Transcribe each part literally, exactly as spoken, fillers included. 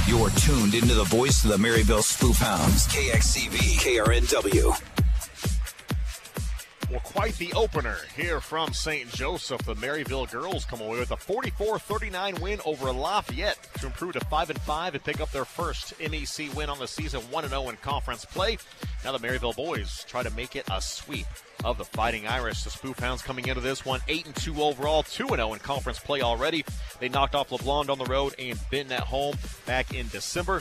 You're tuned into the voice of the Maryville Spoof Hounds, K X C V, K R N W. Well, quite the opener here from Saint Joseph. The Maryville girls come away with a forty-four thirty-nine win over Lafayette to improve to five and five and pick up their first M E C win on the season, one and oh in conference play. Now the Maryville boys try to make it a sweep of the Fighting Irish. The Spoof Hounds coming into this one eight and two overall, two and oh in conference play already. They knocked off LeBlanc on the road and Benton at home back in December.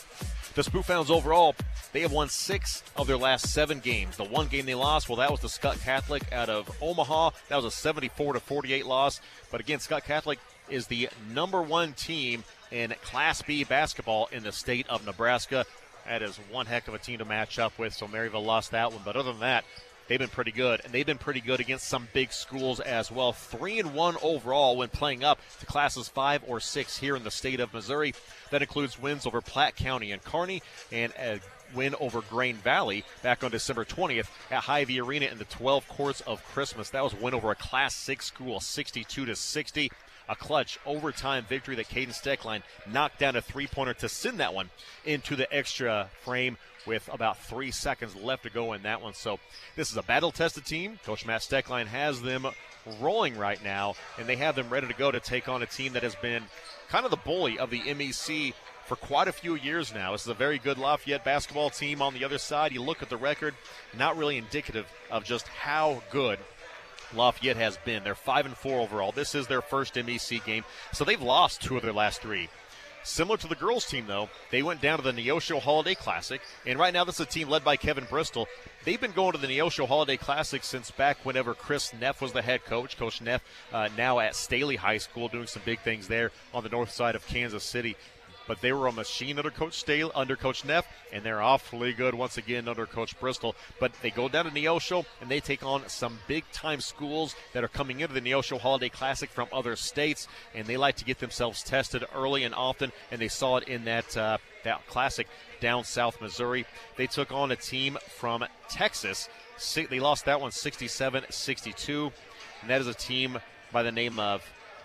The Spoof Hounds overall, they have won six of their last seven games. The one game they lost, well, that was the Scott Catholic out of Omaha. That was a seventy-four to forty-eight loss. But again, Scott Catholic is the number one team in Class B basketball in the state of Nebraska. That is one heck of a team to match up with, so Maryville lost that one. But other than that, they've been pretty good, and they've been pretty good against some big schools as well. Three and one overall when playing up to classes five or six here in the state of Missouri. That includes wins over Platte County and Kearney, and a win over Grain Valley back on December twentieth at Hy-Vee Arena in the twelve Courts of Christmas. That was a win over a Class six school, sixty-two to sixty. A clutch overtime victory that Caden Steckline knocked down a three-pointer to send that one into the extra frame with about three seconds left to go in that one. So this is a battle-tested team. Coach Matt Steckline has them rolling right now, and they have them ready to go to take on a team that has been kind of the bully of the M E C for quite a few years now. This is a very good Lafayette basketball team on the other side. You look at the record, not really indicative of just how good Lafayette has been. They're five and four overall. This is their first M E C game, so they've lost two of their last three. Similar to the girls' team, though, they went down to the Neosho Holiday Classic, and right now this is a team led by Kevin Bristol. They've been going to the Neosho Holiday Classic since back whenever Chris Neff was the head coach. Coach Neff uh, now at Staley High School doing some big things there on the north side of Kansas City. But they were a machine under Coach Staley, under Coach Neff, and they're awfully good once again under Coach Bristol. But they go down to Neosho, and they take on some big-time schools that are coming into the Neosho Holiday Classic from other states, and they like to get themselves tested early and often, and they saw it in that uh, that Classic down South Missouri. They took on a team from Texas. They lost that one sixty-seven sixty-two, and that is a team by the name of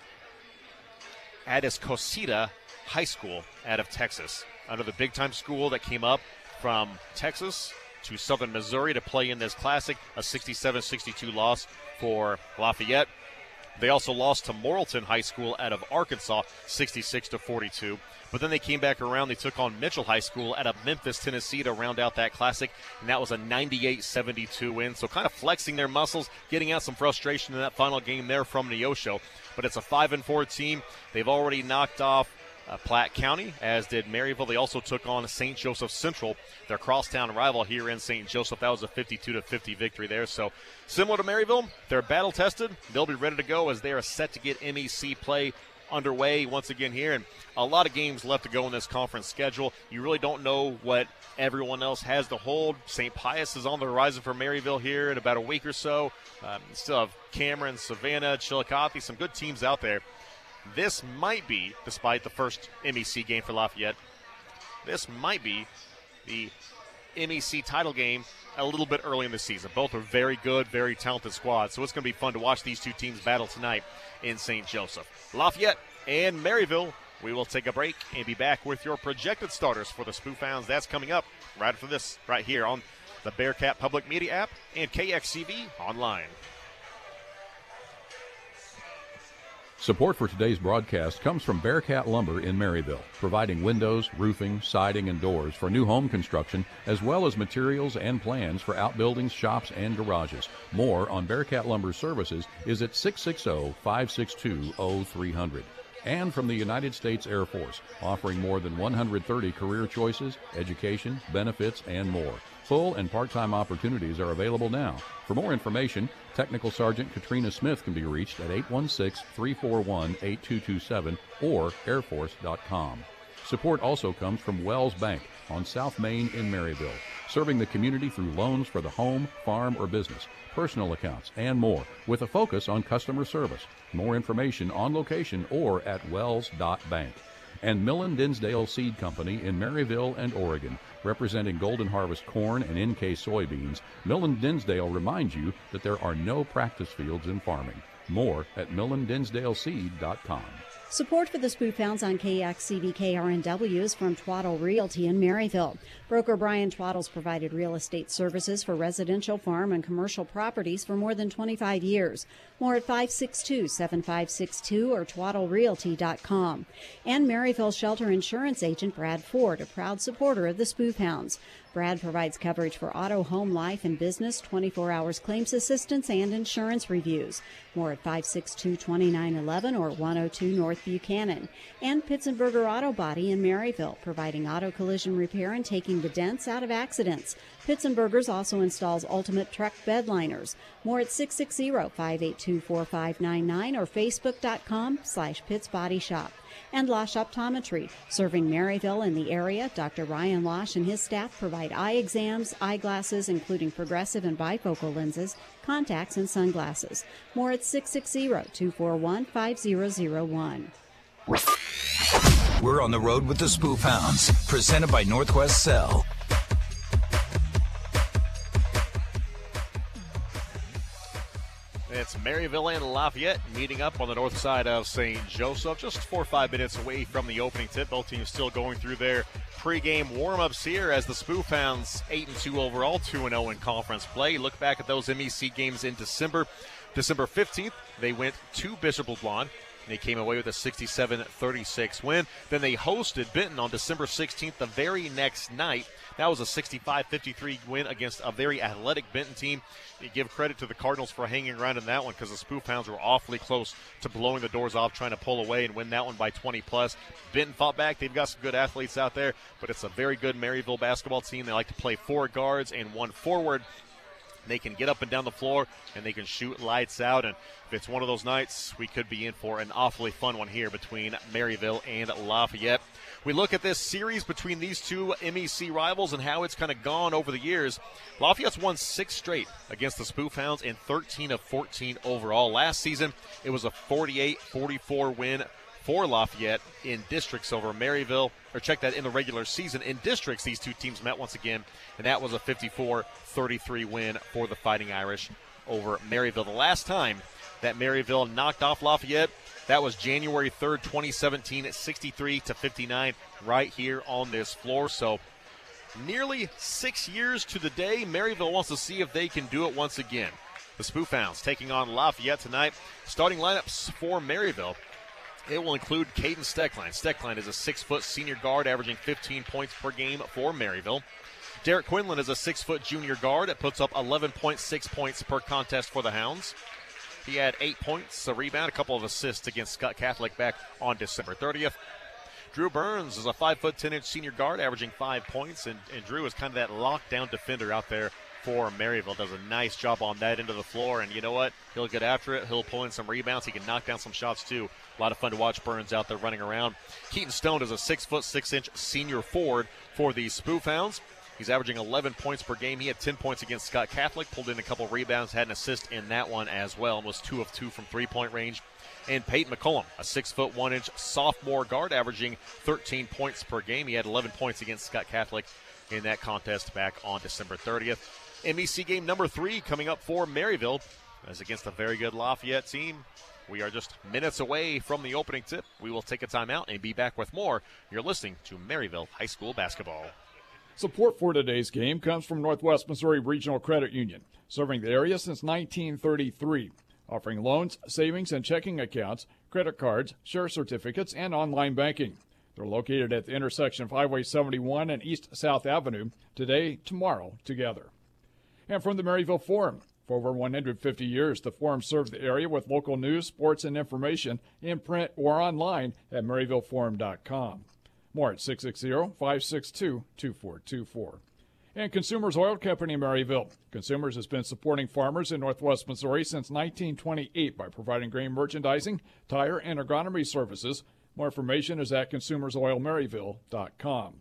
Atascocita High School out of Texas. Under the big-time school that came up from Texas to Southern Missouri to play in this Classic, a sixty-seven sixty-two loss for Lafayette. They also lost to Morrilton High School out of Arkansas, sixty-six to forty-two. But then they came back around. They took on Mitchell High School out of Memphis, Tennessee to round out that Classic, and that was a ninety-eight seventy-two win. So kind of flexing their muscles, getting out some frustration in that final game there from Neosho. But it's a five and four team. They've already knocked off Uh, Platte County, as did Maryville. They also took on Saint Joseph Central, their crosstown rival here in Saint Joseph. That was a fifty-two to fifty victory there. So similar to Maryville, they're battle-tested. They'll be ready to go as they are set to get M E C play underway once again here. And a lot of games left to go in this conference schedule. You really don't know what everyone else has to hold. Saint Pius is on the horizon for Maryville here in about a week or so. Um, you still have Cameron, Savannah, Chillicothe, some good teams out there. This might be, despite the first M E C game for Lafayette, this might be the M E C title game a little bit early in the season. Both are very good, very talented squads, so it's going to be fun to watch these two teams battle tonight in Saint Joseph. Lafayette and Maryville, we will take a break and be back with your projected starters for the Spoof Hounds. That's coming up right after this, right here on the Bearcat Public Media app and K X C V online. Support for today's broadcast comes from Bearcat Lumber in Maryville, providing windows, roofing, siding, and doors for new home construction, as well as materials and plans for outbuildings, shops, and garages. More on Bearcat Lumber services is at six six zero, five six two, zero three zero zero. And from the United States Air Force, offering more than one hundred thirty career choices, education, benefits, and more. Full and part-time opportunities are available now. For more information, Technical Sergeant Katrina Smith can be reached at eight one six, three four one, eight two two seven or air force dot com. Support also comes from Wells Bank on South Main in Maryville, serving the community through loans for the home, farm, or business, personal accounts, and more, with a focus on customer service. More information on location or at wells dot bank. And Millen Dinsdale Seed Company in Maryville and Oregon, representing Golden Harvest corn and N K soybeans. Millen Dinsdale reminds you that there are no practice fields in farming. More at millen dinsdale seed dot com. Support for the Spoof Hounds on K X C V K R N W is from Twaddle Realty in Maryville. Broker Brian Twaddle's provided real estate services for residential, farm, and commercial properties for more than twenty-five years. More at five six two, seven five six two or twaddle realty dot com. And Maryville Shelter Insurance agent Brad Ford, a proud supporter of the Spoof Hounds. Brad provides coverage for auto, home, life, and business, twenty-four hours claims assistance, and insurance reviews. More at five six two, two nine one one or one oh two North Buchanan. And Pitzenberger Auto Body in Maryville, providing auto collision repair and taking the dents out of accidents. Pitzenberger's also installs ultimate truck bed liners. More at six six zero, five eight two, four five nine nine or facebook.com slash Pitts Body Shop. And Losh Optometry, serving Maryville and the area. Doctor Ryan Losh and his staff provide eye exams, eyeglasses, including progressive and bifocal lenses, contacts, and sunglasses. More at six six zero, two four one, five zero zero one. We're on the road with the Spoof Hounds, presented by Northwest Cell. It's Maryville and Lafayette meeting up on the north side of Saint Joseph, just four or five minutes away from the opening tip. Both teams still going through their pregame warm-ups here as the Spoof Hounds eight and two overall, two and oh in conference play. Look back at those M E C games in December. December fifteenth, they went to Bishop LeBlanc. They came away with a sixty-seven thirty-six win. Then they hosted Benton on December sixteenth, the very next night. That was a sixty-five fifty-three win against a very athletic Benton team. You give credit to the Cardinals for hanging around in that one because the Spoof Hounds were awfully close to blowing the doors off, trying to pull away and win that one by twenty plus. Benton fought back. They've got some good athletes out there, but it's a very good Maryville basketball team. They like to play four guards and one forward. They can get up and down the floor, and they can shoot lights out. And if it's one of those nights, we could be in for an awfully fun one here between Maryville and Lafayette. We look at this series between these two M E C rivals and how it's kind of gone over the years. Lafayette's won six straight against the Spoof Hounds and thirteen of fourteen overall. Last season, it was a forty-eight forty-four win for Lafayette in districts over Maryville. Or check that, in the regular season. In districts, these two teams met once again, and that was a fifty-four thirty-three win for the Fighting Irish over Maryville. The last time that Maryville knocked off Lafayette, that was January third, twenty seventeen, at sixty-three to fifty-nine, right here on this floor. So nearly six years to the day, Maryville wants to see if they can do it once again. The Spoof Hounds taking on Lafayette tonight. Starting lineups for Maryville. It will include Caden Steckline. Steckline is a six-foot senior guard averaging fifteen points per game for Maryville. Derek Quinlan is a six-foot junior guard that puts up eleven point six points per contest for the Hounds. He had eight points, a rebound, a couple of assists against Scott Catholic back on December thirtieth. Drew Burns is a five foot ten inch senior guard averaging five points, and, and Drew is kind of that lockdown defender out there for Maryville. Does a nice job on that end of the floor, and you know what? He'll get after it. He'll pull in some rebounds. He can knock down some shots, too. A lot of fun to watch Burns out there running around. Keaton Stone is a six foot six inch senior forward for the Spoof Hounds. He's averaging eleven points per game. He had ten points against Scott Catholic, pulled in a couple rebounds, had an assist in that one as well, and was two of two from three-point range. And Peyton McCollum, a six foot one inch sophomore guard, averaging thirteen points per game. He had eleven points against Scott Catholic in that contest back on December thirtieth. M E C game number three coming up for Maryville, as against a very good Lafayette team. We are just minutes away from the opening tip. We will take a timeout and be back with more. You're listening to Maryville High School Basketball. Support for today's game comes from Northwest Missouri Regional Credit Union, serving the area since nineteen thirty-three, offering loans, savings, and checking accounts, credit cards, share certificates, and online banking. They're located at the intersection of Highway seventy-one and East South Avenue, today, tomorrow, together. And from the Maryville Forum, for over one hundred fifty years, the Forum serves the area with local news, sports, and information in print or online at maryville forum dot com. More at six six zero, five six two, two four two four. And Consumers Oil Company in Maryville. Consumers has been supporting farmers in Northwest Missouri since nineteen twenty-eight by providing grain merchandising, tire, and agronomy services. More information is at consumers oil maryville dot com.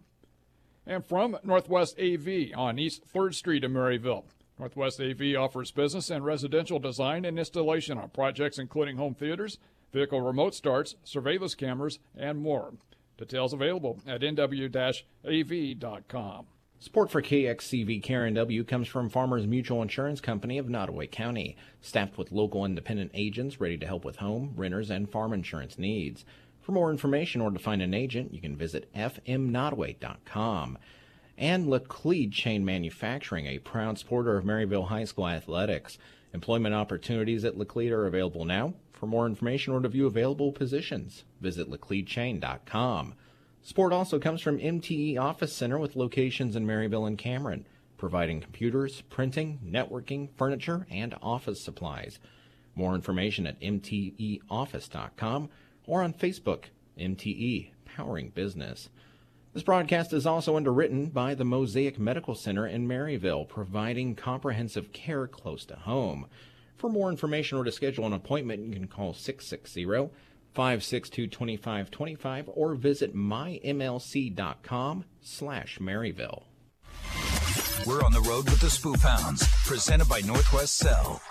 And from Northwest A V on East third Street in Maryville. Northwest A V offers business and residential design and installation on projects including home theaters, vehicle remote starts, surveillance cameras, and more. Details available at n w dash a v dot com. Support for K X C V K R N W comes from Farmers Mutual Insurance Company of Nottoway County, staffed with local independent agents ready to help with home, renters, and farm insurance needs. For more information or to find an agent, you can visit f m nottoway dot com. And Laclede Chain Manufacturing, a proud supporter of Maryville High School athletics. Employment opportunities at Laclede are available now. For more information or to view available positions, visit laclede chain dot com. Support also comes from M T E Office Center with locations in Maryville and Cameron, providing computers, printing, networking, furniture, and office supplies. More information at m t e office dot com or on Facebook, M T E, Powering Business. This broadcast is also underwritten by the Mosaic Medical Center in Maryville, providing comprehensive care close to home. For more information or to schedule an appointment, you can call six six zero, five six two, two five two five or visit my m l c dot com slash Maryville. We're on the road with the Spoof Hounds, presented by Northwest Cell.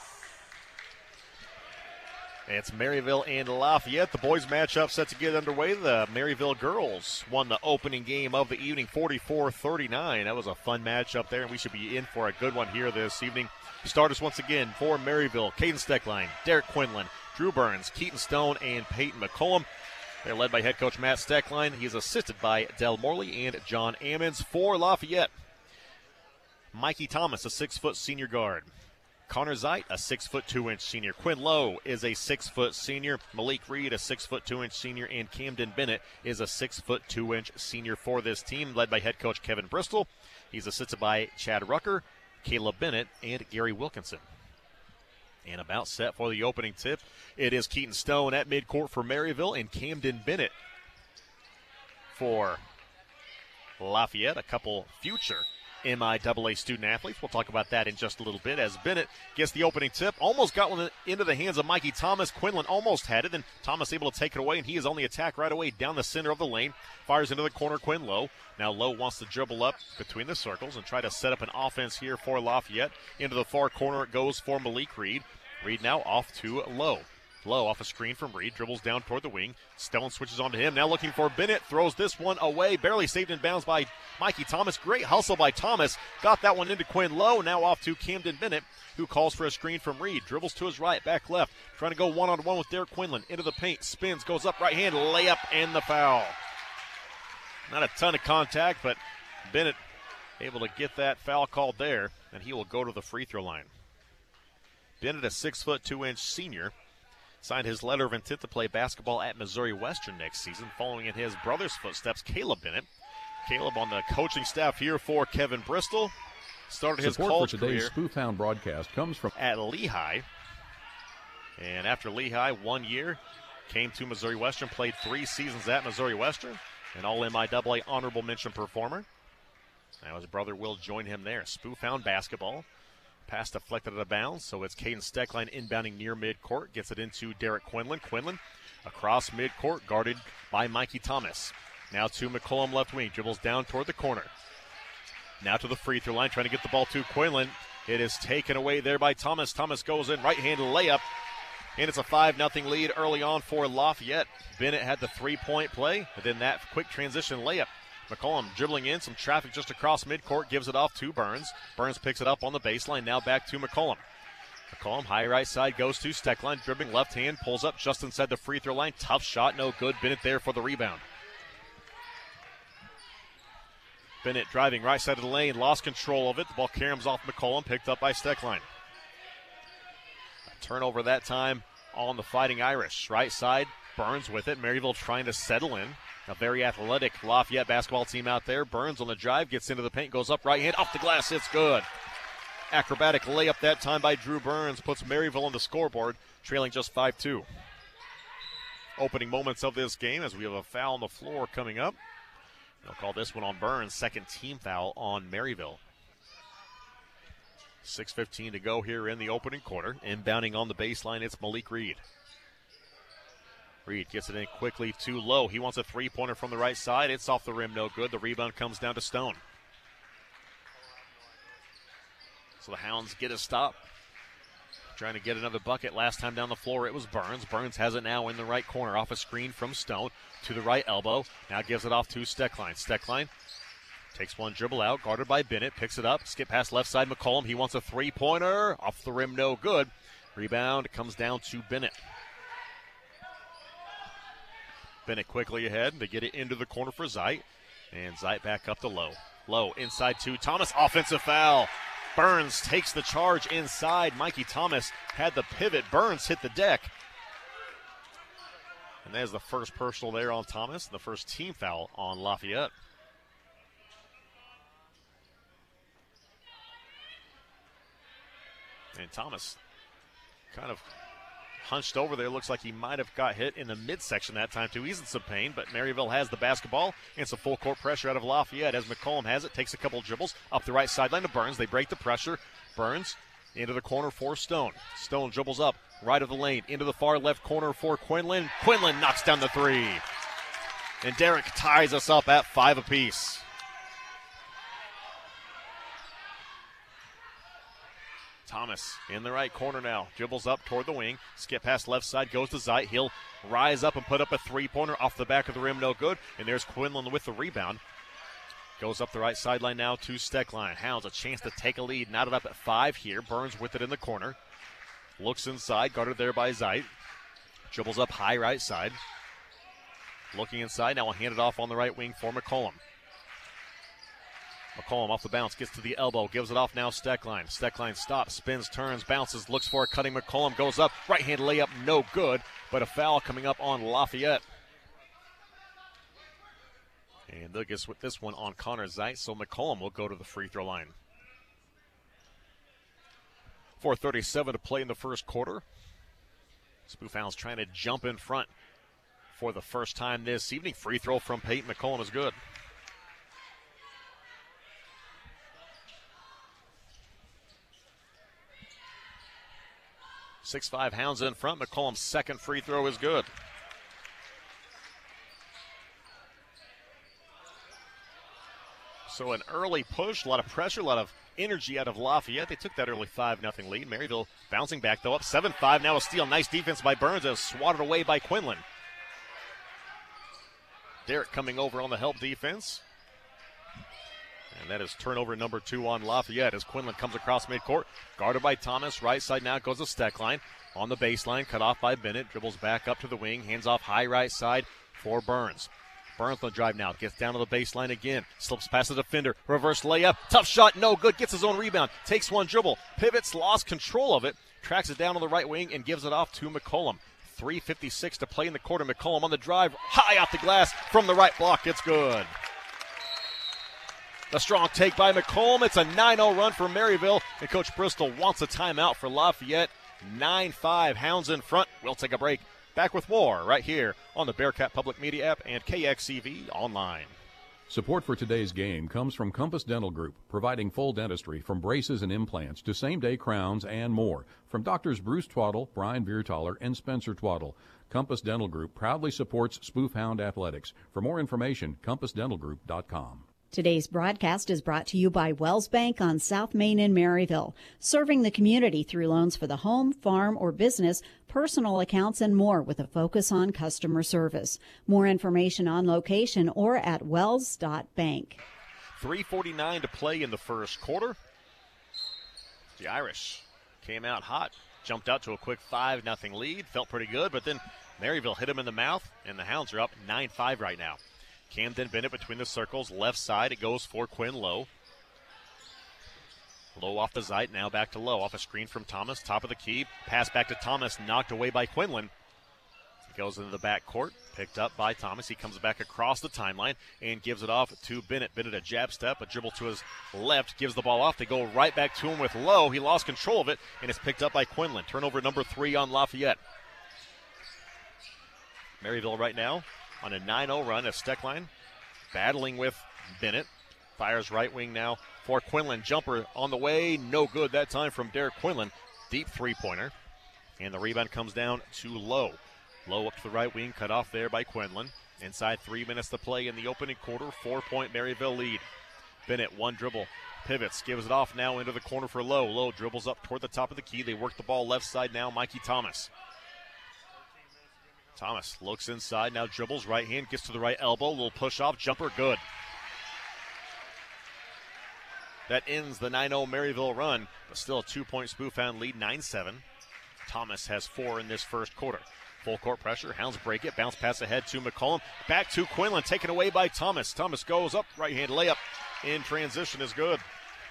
It's Maryville and Lafayette. The boys matchup set to get underway. The Maryville girls won the opening game of the evening, forty-four thirty-nine. That was a fun matchup there, and we should be in for a good one here this evening. Starters once again for Maryville: Caden Steckline, Derek Quinlan, Drew Burns, Keaton Stone, and Peyton McCollum. They're led by head coach Matt Steckline. He is assisted by Del Morley and John Ammons. For Lafayette, Mikey Thomas, a six-foot senior guard. Connor Zeit, a six foot two inch senior. Quinn Lowe is a six foot senior. Malik Reed, a six foot two inch senior. And Camden Bennett is a six foot two inch senior for this team, led by head coach Kevin Bristol. He's assisted by Chad Rucker, Caleb Bennett, and Gary Wilkinson. And about set for the opening tip, it is Keaton Stone at midcourt for Maryville and Camden Bennett for Lafayette, a couple future M I A A student athletes. We'll talk about that in just a little bit as Bennett gets the opening tip. Almost got one into the hands of Mikey Thomas. Quinlan almost had it, and Thomas able to take it away, and he is on the attack right away down the center of the lane. Fires into the corner, Quinn Lowe. Now Lowe wants to dribble up between the circles and try to set up an offense here for Lafayette. Into the far corner it goes for Malik Reed. Reed now off to Lowe. Lowe off a screen from Reed, dribbles down toward the wing. Stone switches on to him. Now looking for Bennett, throws this one away. Barely saved in bounds by Mikey Thomas. Great hustle by Thomas. Got that one into Quinn Lowe. Now off to Camden Bennett, who calls for a screen from Reed. Dribbles to his right, back left. Trying to go one-on-one with Derek Quinlan. Into the paint, spins, goes up right hand, layup, and the foul. Not a ton of contact, but Bennett able to get that foul called there, and he will go to the free throw line. Bennett, a six foot two inch senior, signed his letter of intent to play basketball at Missouri Western next season, following in his brother's footsteps, Caleb Bennett. Caleb on the coaching staff here for Kevin Bristol. Started his Support college for today's career Spoof Hound broadcast comes from at Lehigh. And after Lehigh, one year, came to Missouri Western, played three seasons at Missouri Western, an all M I A A honorable mention performer. Now his brother will join him there. Spoof Hound basketball. Pass deflected out of bounds, so it's Caden Steckline inbounding near midcourt. Gets it into Derek Quinlan. Quinlan across midcourt, guarded by Mikey Thomas. Now to McCollum left wing, dribbles down toward the corner. Now to the free throw line, trying to get the ball to Quinlan. It is taken away there by Thomas. Thomas goes in, right-handed layup, and it's a five nothing lead early on for Lafayette. Bennett had the three-point play, and then that quick transition layup. McCollum dribbling in, some traffic just across midcourt, gives it off to Burns. Burns picks it up on the baseline, now back to McCollum. McCollum, high right side, goes to Steckline, dribbling left hand, pulls up just inside the free throw line. Tough shot, no good. Bennett there for the rebound. Bennett driving right side of the lane, lost control of it. The ball caroms off McCollum, picked up by Steckline. A turnover that time on the Fighting Irish. Right side, Burns with it. Maryville trying to settle in. A very athletic Lafayette basketball team out there. Burns on the drive, gets into the paint, goes up right hand, off the glass, it's good. Acrobatic layup that time by Drew Burns puts Maryville on the scoreboard, trailing just five two. Opening moments of this game as we have a foul on the floor coming up. They'll call this one on Burns, second team foul on Maryville. six fifteen to go here in the opening quarter. Inbounding on the baseline, it's Malik Reed. Reed gets it in quickly to Lowe. He wants a three-pointer from the right side. It's off the rim, no good. The rebound comes down to Stone. So the Hounds get a stop. Trying to get another bucket. Last time down the floor, it was Burns. Burns has it now in the right corner off a screen from Stone to the right elbow. Now gives it off to Steckline. Steckline takes one dribble out, guarded by Bennett. Picks it up, skip past left side McCollum. He wants a three-pointer. Off the rim, no good. Rebound comes down to Bennett. Bennett quickly ahead. They get it into the corner for Zeit. And Zeit back up to Lowe. Lowe inside two. Thomas, offensive foul. Burns takes the charge inside. Mikey Thomas had the pivot. Burns hit the deck. And there's the first personal there on Thomas, the first team foul on Lafayette. And Thomas kind of hunched over there. Looks like he might have got hit in the midsection that time too. He's in some pain, but Maryville has the basketball and some full court pressure out of Lafayette as McCollum has it, takes a couple dribbles up the right sideline to Burns. They break the pressure. Burns into the corner for Stone. Stone dribbles up right of the lane into the far left corner for Quinlan. Quinlan knocks down the three. And Derek ties us up at five apiece. Thomas in the right corner now. Dribbles up toward the wing. Skip past left side, goes to Zeit. He'll rise up and put up a three-pointer off the back of the rim. No good. And there's Quinlan with the rebound. Goes up the right sideline now to Steckline. Hounds a chance to take a lead. Knotted up at five here. Burns with it in the corner. Looks inside. Guarded there by Zeit. Dribbles up high right side. Looking inside. Now will hand it off on the right wing for McCollum. McCollum off the bounce, gets to the elbow, gives it off now Steckline. Steckline stops, spins, turns, bounces, looks for a cutting McCollum, goes up, right-hand layup, no good, but a foul coming up on Lafayette. And they'll get with this one on Connor Zeit, so McCollum will go to the free throw line. four thirty-seven to play in the first quarter. Spoofhounds trying to jump in front for the first time this evening. Free throw from Peyton McCollum is good. six five Hounds in front. McCollum's second free throw is good. So an early push, a lot of pressure, a lot of energy out of Lafayette. They took that early five nothing lead. Maryville bouncing back, though, up seven five. Now a steal. Nice defense by Burns as swatted away by Quinlan. Derek coming over on the help defense. And that is turnover number two on Lafayette as Quinlan comes across midcourt. Guarded by Thomas. Right side now goes to Steckline. On the baseline, cut off by Bennett. Dribbles back up to the wing. Hands off high right side for Burns. Burns on the drive now. Gets down to the baseline again. Slips past the defender. Reverse layup. Tough shot. No good. Gets his own rebound. Takes one dribble. Pivots. Lost control of it. Tracks it down on the right wing and gives it off to McCollum. three fifty-six to play in the quarter. McCollum on the drive. High off the glass from the right block. It's good. A strong take by McCollum. It's a nine oh run for Maryville. And Coach Bristol wants a timeout for Lafayette. nine five, Hounds in front. We'll take a break. Back with more right here on the Bearcat Public Media app and K X E V online. Support for today's game comes from Compass Dental Group, providing full dentistry from braces and implants to same-day crowns and more. From Doctors Bruce Twaddle, Brian Viertaler, and Spencer Twaddle, Compass Dental Group proudly supports Spoofhound Athletics. For more information, compass dental group dot com. Today's broadcast is brought to you by Wells Bank on South Main in Maryville, serving the community through loans for the home, farm, or business, personal accounts, and more with a focus on customer service. More information on location or at wells dot bank. three forty-nine to play in the first quarter. The Irish came out hot, jumped out to a quick five nothing lead, felt pretty good, but then Maryville hit him in the mouth, and the Hounds are up nine five right now. Camden Bennett between the circles, left side, it goes for Quinn Lowe. Lowe off the Zeit, now back to Lowe, off a screen from Thomas, top of the key, pass back to Thomas, knocked away by Quinlan. He goes into the back court, picked up by Thomas, he comes back across the timeline and gives it off to Bennett. Bennett a jab step, a dribble to his left, gives the ball off, they go right back to him with Lowe, he lost control of it, and it's picked up by Quinlan. Turnover number three on Lafayette. Maryville right now on a nine oh run as Steckline battling with Bennett. Fires right wing now for Quinlan. Jumper on the way. No good that time from Derek Quinlan. Deep three-pointer. And the rebound comes down to Lowe. Lowe up to the right wing. Cut off there by Quinlan. Inside three minutes to play in the opening quarter. Four-point Maryville lead. Bennett, one dribble. Pivots. Gives it off now into the corner for Lowe. Lowe dribbles up toward the top of the key. They work the ball left side now. Mikey Thomas. Thomas looks inside, now dribbles, right hand, gets to the right elbow, little push-off, jumper, good. That ends the nine oh Maryville run, but still a two-point Spoofhound lead, nine seven. Thomas has four in this first quarter. Full court pressure. Hounds break it. Bounce pass ahead to McCollum. Back to Quinlan. Taken away by Thomas. Thomas goes up. Right-hand layup in transition is good.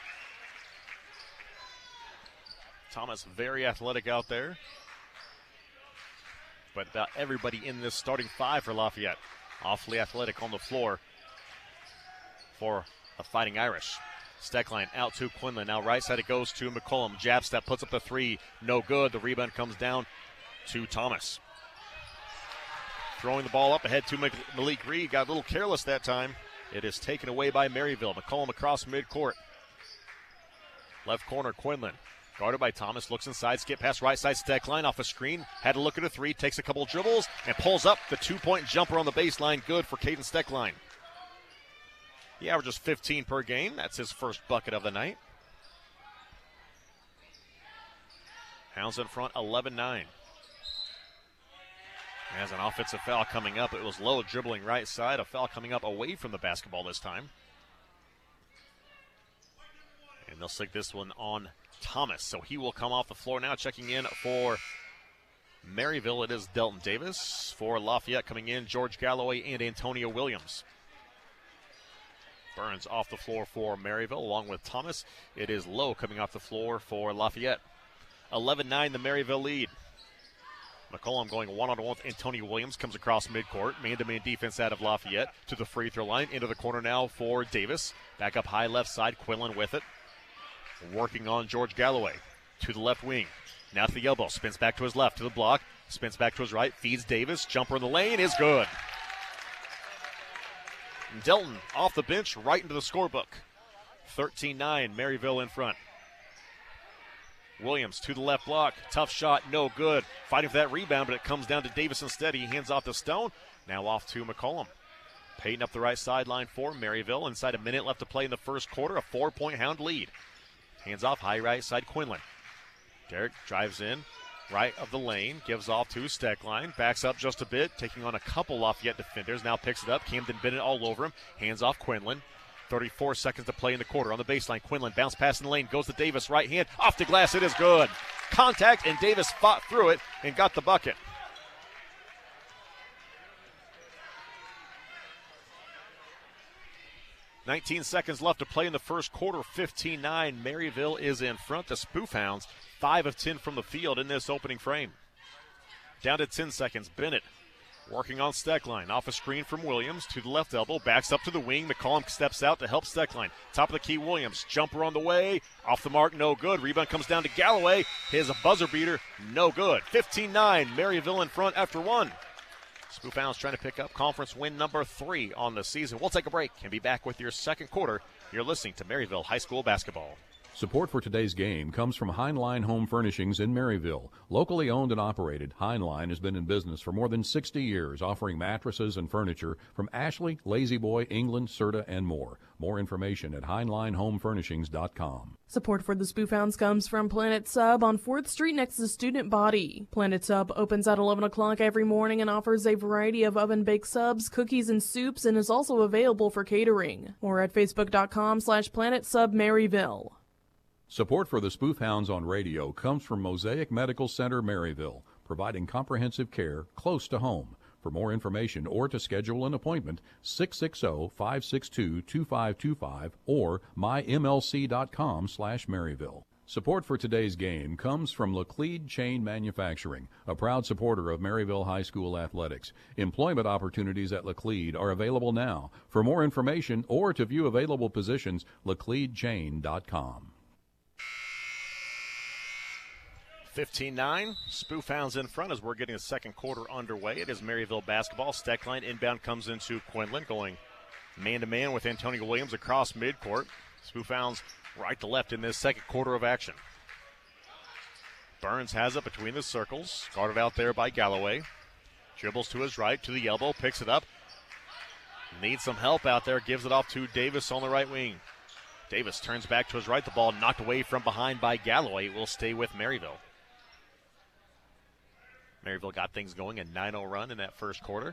Thomas very athletic out there. But about everybody in this starting five for Lafayette. Awfully athletic on the floor for the Fighting Irish. Steckline out to Quinlan. Now right side it goes to McCollum. Jab step puts up the three. No good. The rebound comes down to Thomas. Throwing the ball up ahead to Malik Reed. Got a little careless that time. It is taken away by Maryville. McCollum across midcourt. Left corner Quinlan. Guarded by Thomas. Looks inside. Skip past right side. Steckline off a screen. Had to look at a three. Takes a couple dribbles and pulls up the two-point jumper on the baseline. Good for Caden Steckline. He averages fifteen per game. That's his first bucket of the night. Hounds in front, eleven nine. As an offensive foul coming up, it was Lowe dribbling right side. A foul coming up away from the basketball this time. And they'll stick this one on Thomas. So he will come off the floor now. Checking in for Maryville, it is Delton Davis. For Lafayette coming in, George Galloway and Antonio Williams. Burns off the floor for Maryville along with Thomas. It is Lowe coming off the floor for Lafayette. eleven nine, the Maryville lead. McCollum going one-on-one with Antonio Williams. Comes across midcourt. Man-to-man defense out of Lafayette to the free throw line. Into the corner now for Davis. Back up high left side. Quinlan with it. Working on George Galloway. To the left wing. Now to the elbow. Spins back to his left. To the block. Spins back to his right. Feeds Davis. Jumper in the lane is good. Delton off the bench right into the scorebook. thirteen nine, Maryville in front. Williams to the left block. Tough shot, no good. Fighting for that rebound, but it comes down to Davis instead. He hands off to Stone. Now off to McCollum. Payton up the right sideline for Maryville. Inside a minute left to play in the first quarter. A four-point Hound lead. Hands off high right side Quinlan. Derek drives in. Right of the lane, gives off to Steckline, backs up just a bit, taking on a couple Lafayette defenders, now picks it up, Camden Bennett all over him, hands off Quinlan, thirty-four seconds to play in the quarter, on the baseline, Quinlan, bounce pass in the lane, goes to Davis, right hand, off the glass, it is good. Contact, and Davis fought through it and got the bucket. nineteen seconds left to play in the first quarter, fifteen nine, Maryville is in front, the Spoof Hounds. five of ten from the field in this opening frame. Down to ten seconds. Bennett working on Steckline. Off a screen from Williams to the left elbow. Backs up to the wing. McCollum steps out to help Steckline. Top of the key, Williams. Jumper on the way. Off the mark, no good. Rebound comes down to Galloway. His buzzer beater, no good. fifteen nine, Maryville in front after one. Spoof Hounds trying to pick up conference win number three on the season. We'll take a break and be back with your second quarter. You're listening to Maryville High School Basketball. Support for today's game comes from Heinlein Home Furnishings in Maryville. Locally owned and operated, Heinlein has been in business for more than sixty years, offering mattresses and furniture from Ashley, La-Z-Boy, England, Serta, and more. More information at heinlein home furnishings dot com. Support for the Spoof Hounds comes from Planet Sub on fourth street next to Student Body. Planet Sub opens at eleven o'clock every morning and offers a variety of oven-baked subs, cookies, and soups, and is also available for catering. More at facebook.com slash Planet Sub Maryville. Support for the Spoof Hounds on radio comes from Mosaic Medical Center, Maryville, providing comprehensive care close to home. For more information or to schedule an appointment, six six zero, five six two, two five two five or my m l c dot com slash Maryville. Support for today's game comes from Laclede Chain Manufacturing, a proud supporter of Maryville High School athletics. Employment opportunities at Laclede are available now. For more information or to view available positions, laclede chain dot com. fifteen nine, Spoof Hounds in front as we're getting the second quarter underway. It is Maryville basketball. Steckline inbound comes into Quinlan, going man-to-man with Antonio Williams across midcourt. Spoof Hounds right to left in this second quarter of action. Burns has it between the circles, guarded out there by Galloway. Dribbles to his right, to the elbow, picks it up. Needs some help out there, gives it off to Davis on the right wing. Davis turns back to his right, the ball knocked away from behind by Galloway. It will stay with Maryville. Maryville got things going, a nine oh run in that first quarter.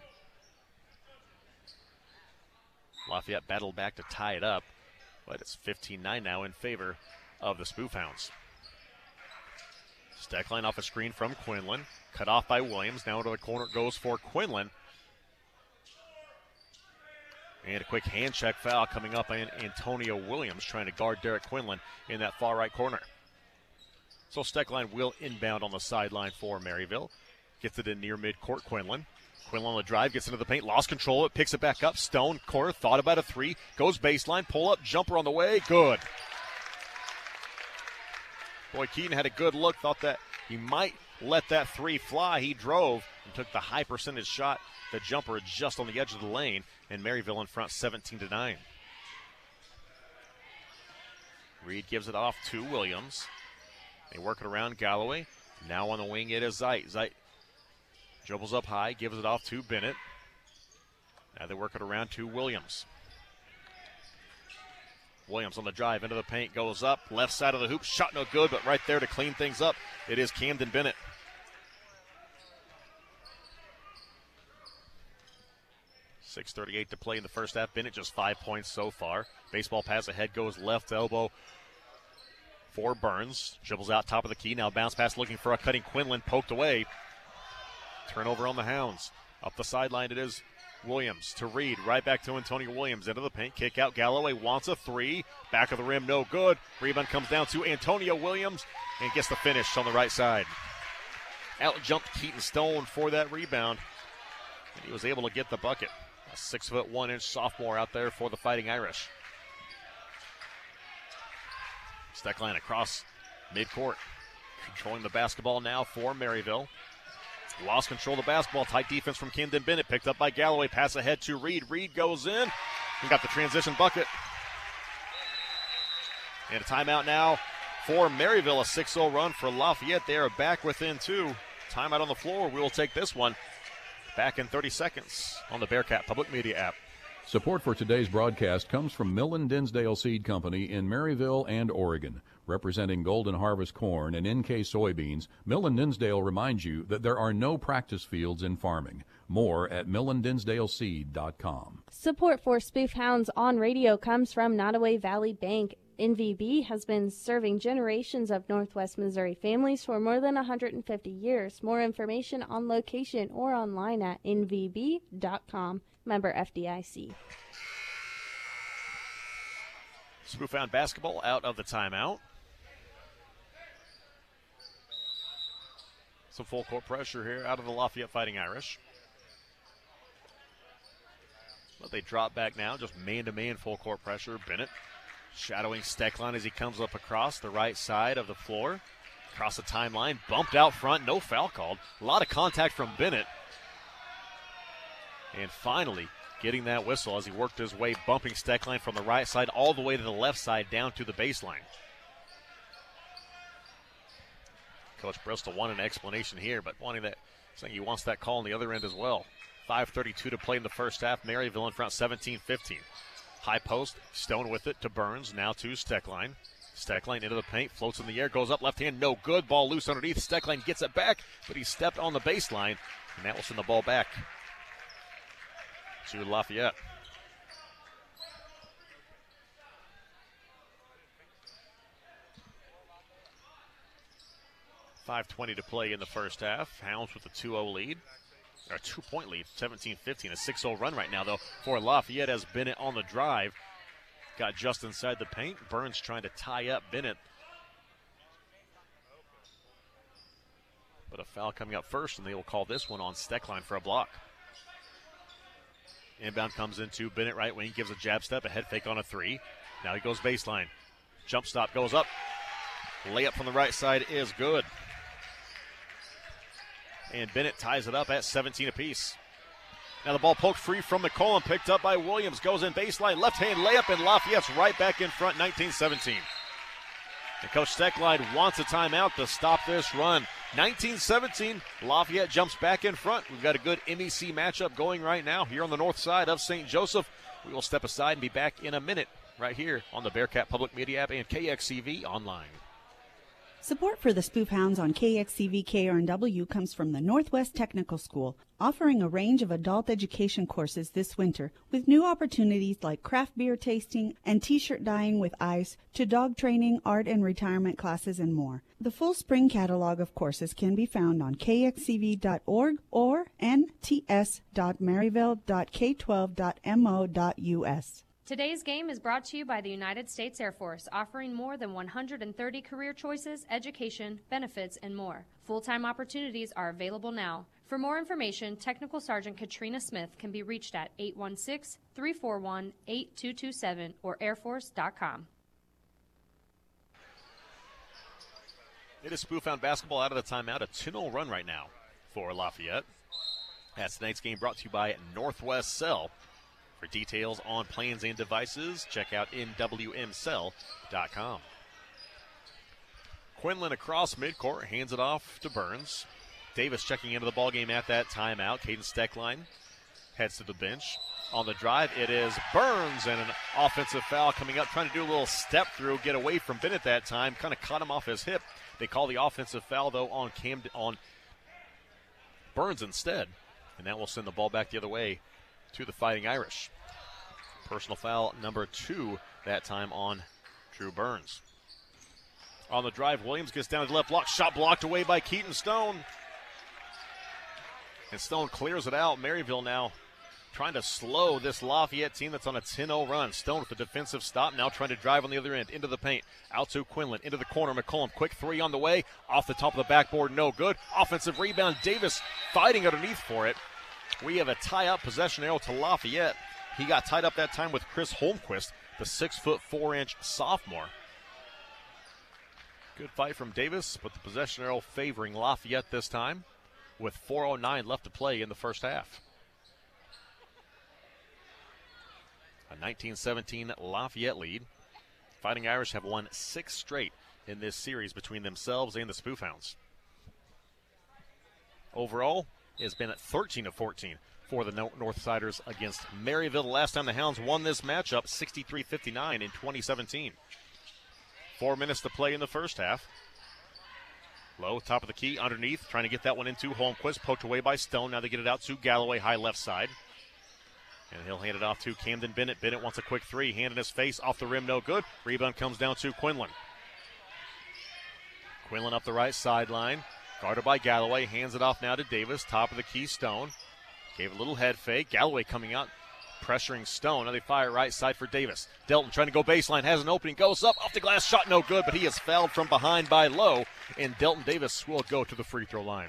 Lafayette battled back to tie it up, but it's fifteen nine now in favor of the Spoof Hounds. Steckline off a screen from Quinlan. Cut off by Williams. Now to the corner it goes for Quinlan. And a quick hand check foul coming up on Antonio Williams trying to guard Derek Quinlan in that far right corner. So Steckline will inbound on the sideline for Maryville. Gets it in near midcourt. Quinlan. Quinlan on the drive, gets into the paint, lost control of it, picks it back up. Stone, corner, thought about a three, goes baseline, pull up, jumper on the way, good. Boy, Keaton had a good look, thought that he might let that three fly. He drove and took the high percentage shot. The jumper just on the edge of the lane, and Maryville in front seventeen to nine. Reed gives it off to Williams. They work it around Galloway. Now on the wing it is Zeit. Zeit dribbles up high, gives it off to Bennett. Now they work it around to Williams. Williams on the drive into the paint, goes up, left side of the hoop, shot no good, but right there to clean things up, it is Camden Bennett. six thirty-eight to play in the first half. Bennett just five points so far. Baseball pass ahead, goes left elbow for Burns. Dribbles out top of the key, now bounce pass looking for a cutting Quinlan, poked away. Turnover on the Hounds. Up the sideline it is Williams to Reed. Right back to Antonio Williams. Into the paint. Kick out. Galloway wants a three. Back of the rim. No good. Rebound comes down to Antonio Williams and gets the finish on the right side. Out jumped Keaton Stone for that rebound. And he was able to get the bucket. A six foot one inch sophomore out there for the Fighting Irish. Steckline across midcourt. Controlling the basketball now for Maryville. Lost control of the basketball. Tight defense from Camden Bennett. Picked up by Galloway. Pass ahead to Reed. Reed goes in. And got the transition bucket. And a timeout now for Maryville. A six oh run for Lafayette. They are back within two. Timeout on the floor. We will take this one. Back in thirty seconds on the Bearcat Public Media app. Support for today's broadcast comes from Millen Dinsdale Seed Company in Maryville and Oregon. Representing Golden Harvest corn and N K soybeans, Millen Dinsdale reminds you that there are no practice fields in farming. More at millen dinsdale seed dot com. Support for Spoof Hounds on radio comes from Nottoway Valley Bank. N V B has been serving generations of Northwest Missouri families for more than one hundred fifty years. More information on location or online at n v b dot com. Member F D I C. Spoof Hound basketball out of the timeout. Some full court pressure here out of the Lafayette Fighting Irish. But they drop back now, just man-to-man full court pressure. Bennett shadowing Steckline as he comes up across the right side of the floor. Across the timeline, bumped out front, no foul called. A lot of contact from Bennett. And finally getting that whistle as he worked his way, bumping Steckline from the right side all the way to the left side down to the baseline. Coach Bristol wanted an explanation here, but wanting that, saying he wants that call on the other end as well. five thirty-two to play in the first half. Maryville in front seventeen fifteen. High post, Stone with it to Burns, now to Steckline. Steckline into the paint, floats in the air, goes up left hand, no good. Ball loose underneath. Steckline gets it back, but he stepped on the baseline, and that will send the ball back to Lafayette. five twenty to play in the first half. Hounds with a two oh lead. Or a two-point lead, seventeen fifteen. A six oh run right now, though, for Lafayette as Bennett on the drive. Got just inside the paint. Burns trying to tie up Bennett. But a foul coming up first, and they will call this one on Steckline for a block. Inbound comes into Bennett right wing, gives a jab step, a head fake on a three. Now he goes baseline. Jump stop goes up. Layup from the right side is good. And Bennett ties it up at seventeen apiece. Now the ball poked free from McCollum, picked up by Williams, goes in baseline, left-hand layup, and Lafayette's right back in front, nineteen seventeen. And Coach Steckline wants a timeout to stop this run. nineteen seventeen, Lafayette jumps back in front. We've got a good M E C matchup going right now here on the north side of Saint Joseph. We will step aside and be back in a minute right here on the Bearcat Public Media app and K X C V online. Support for the Spoof Hounds on K X C V K R N W comes from the Northwest Technical School, offering a range of adult education courses this winter with new opportunities like craft beer tasting and t-shirt dyeing with ice to dog training, art and retirement classes, and more. The full spring catalog of courses can be found on K X C V dot org or N T S dot maryville dot K twelve dot M O dot U S. Today's game is brought to you by the United States Air Force, offering more than one hundred thirty career choices, education, benefits, and more. Full-time opportunities are available now. For more information, Technical Sergeant Katrina Smith can be reached at eight one six, three four one, eight two two seven or air force dot com. It is Spoof Hound basketball out of the timeout. A two oh run right now for Lafayette. That's tonight's game brought to you by Northwest Cell. For details on plans and devices, check out N W M cell dot com. Quinlan across midcourt, hands it off to Burns. Davis checking into the ballgame at that timeout. Caden Steckline heads to the bench. On the drive, it is Burns, and an offensive foul coming up, trying to do a little step through, get away from Bennett that time, kind of caught him off his hip. They call the offensive foul, though, on Cam on Burns instead, and that will send the ball back the other way to the Fighting Irish. Personal foul number two that time on Drew Burns. On the drive, Williams gets down to the left block. Shot blocked away by Keaton Stone. And Stone clears it out. Maryville now trying to slow this Lafayette team that's on a ten oh run. Stone with the defensive stop, now trying to drive on the other end, into the paint. Out to Quinlan, into the corner. McCollum, quick three on the way. Off the top of the backboard, no good. Offensive rebound, Davis fighting underneath for it. We have a tie-up possession arrow to Lafayette. He got tied up that time with Chris Holmquist, the six foot four inch sophomore. Good fight from Davis, but the possession arrow favoring Lafayette this time with four oh nine left to play in the first half. A nineteen seventeen Lafayette lead. Fighting Irish have won six straight in this series between themselves and the Spoof Hounds. Overall, it has been at thirteen of fourteen for the Northsiders against Maryville. The last time the Hounds won this matchup, sixty-three fifty-nine in twenty seventeen. Four minutes to play in the first half. Low, top of the key, underneath, trying to get that one into Holmquist, poked away by Stone. Now they get it out to Galloway, high left side. And he'll hand it off to Camden Bennett. Bennett wants a quick three, hand in his face, off the rim, no good. Rebound comes down to Quinlan. Quinlan up the right sideline, guarded by Galloway, hands it off now to Davis, top of the key, Stone. Gave a little head fake. Galloway coming out, pressuring Stone. Now they fire right side for Davis. Delton trying to go baseline, has an opening, goes up, off the glass, shot no good, but he is fouled from behind by Lowe, and Delton Davis will go to the free throw line.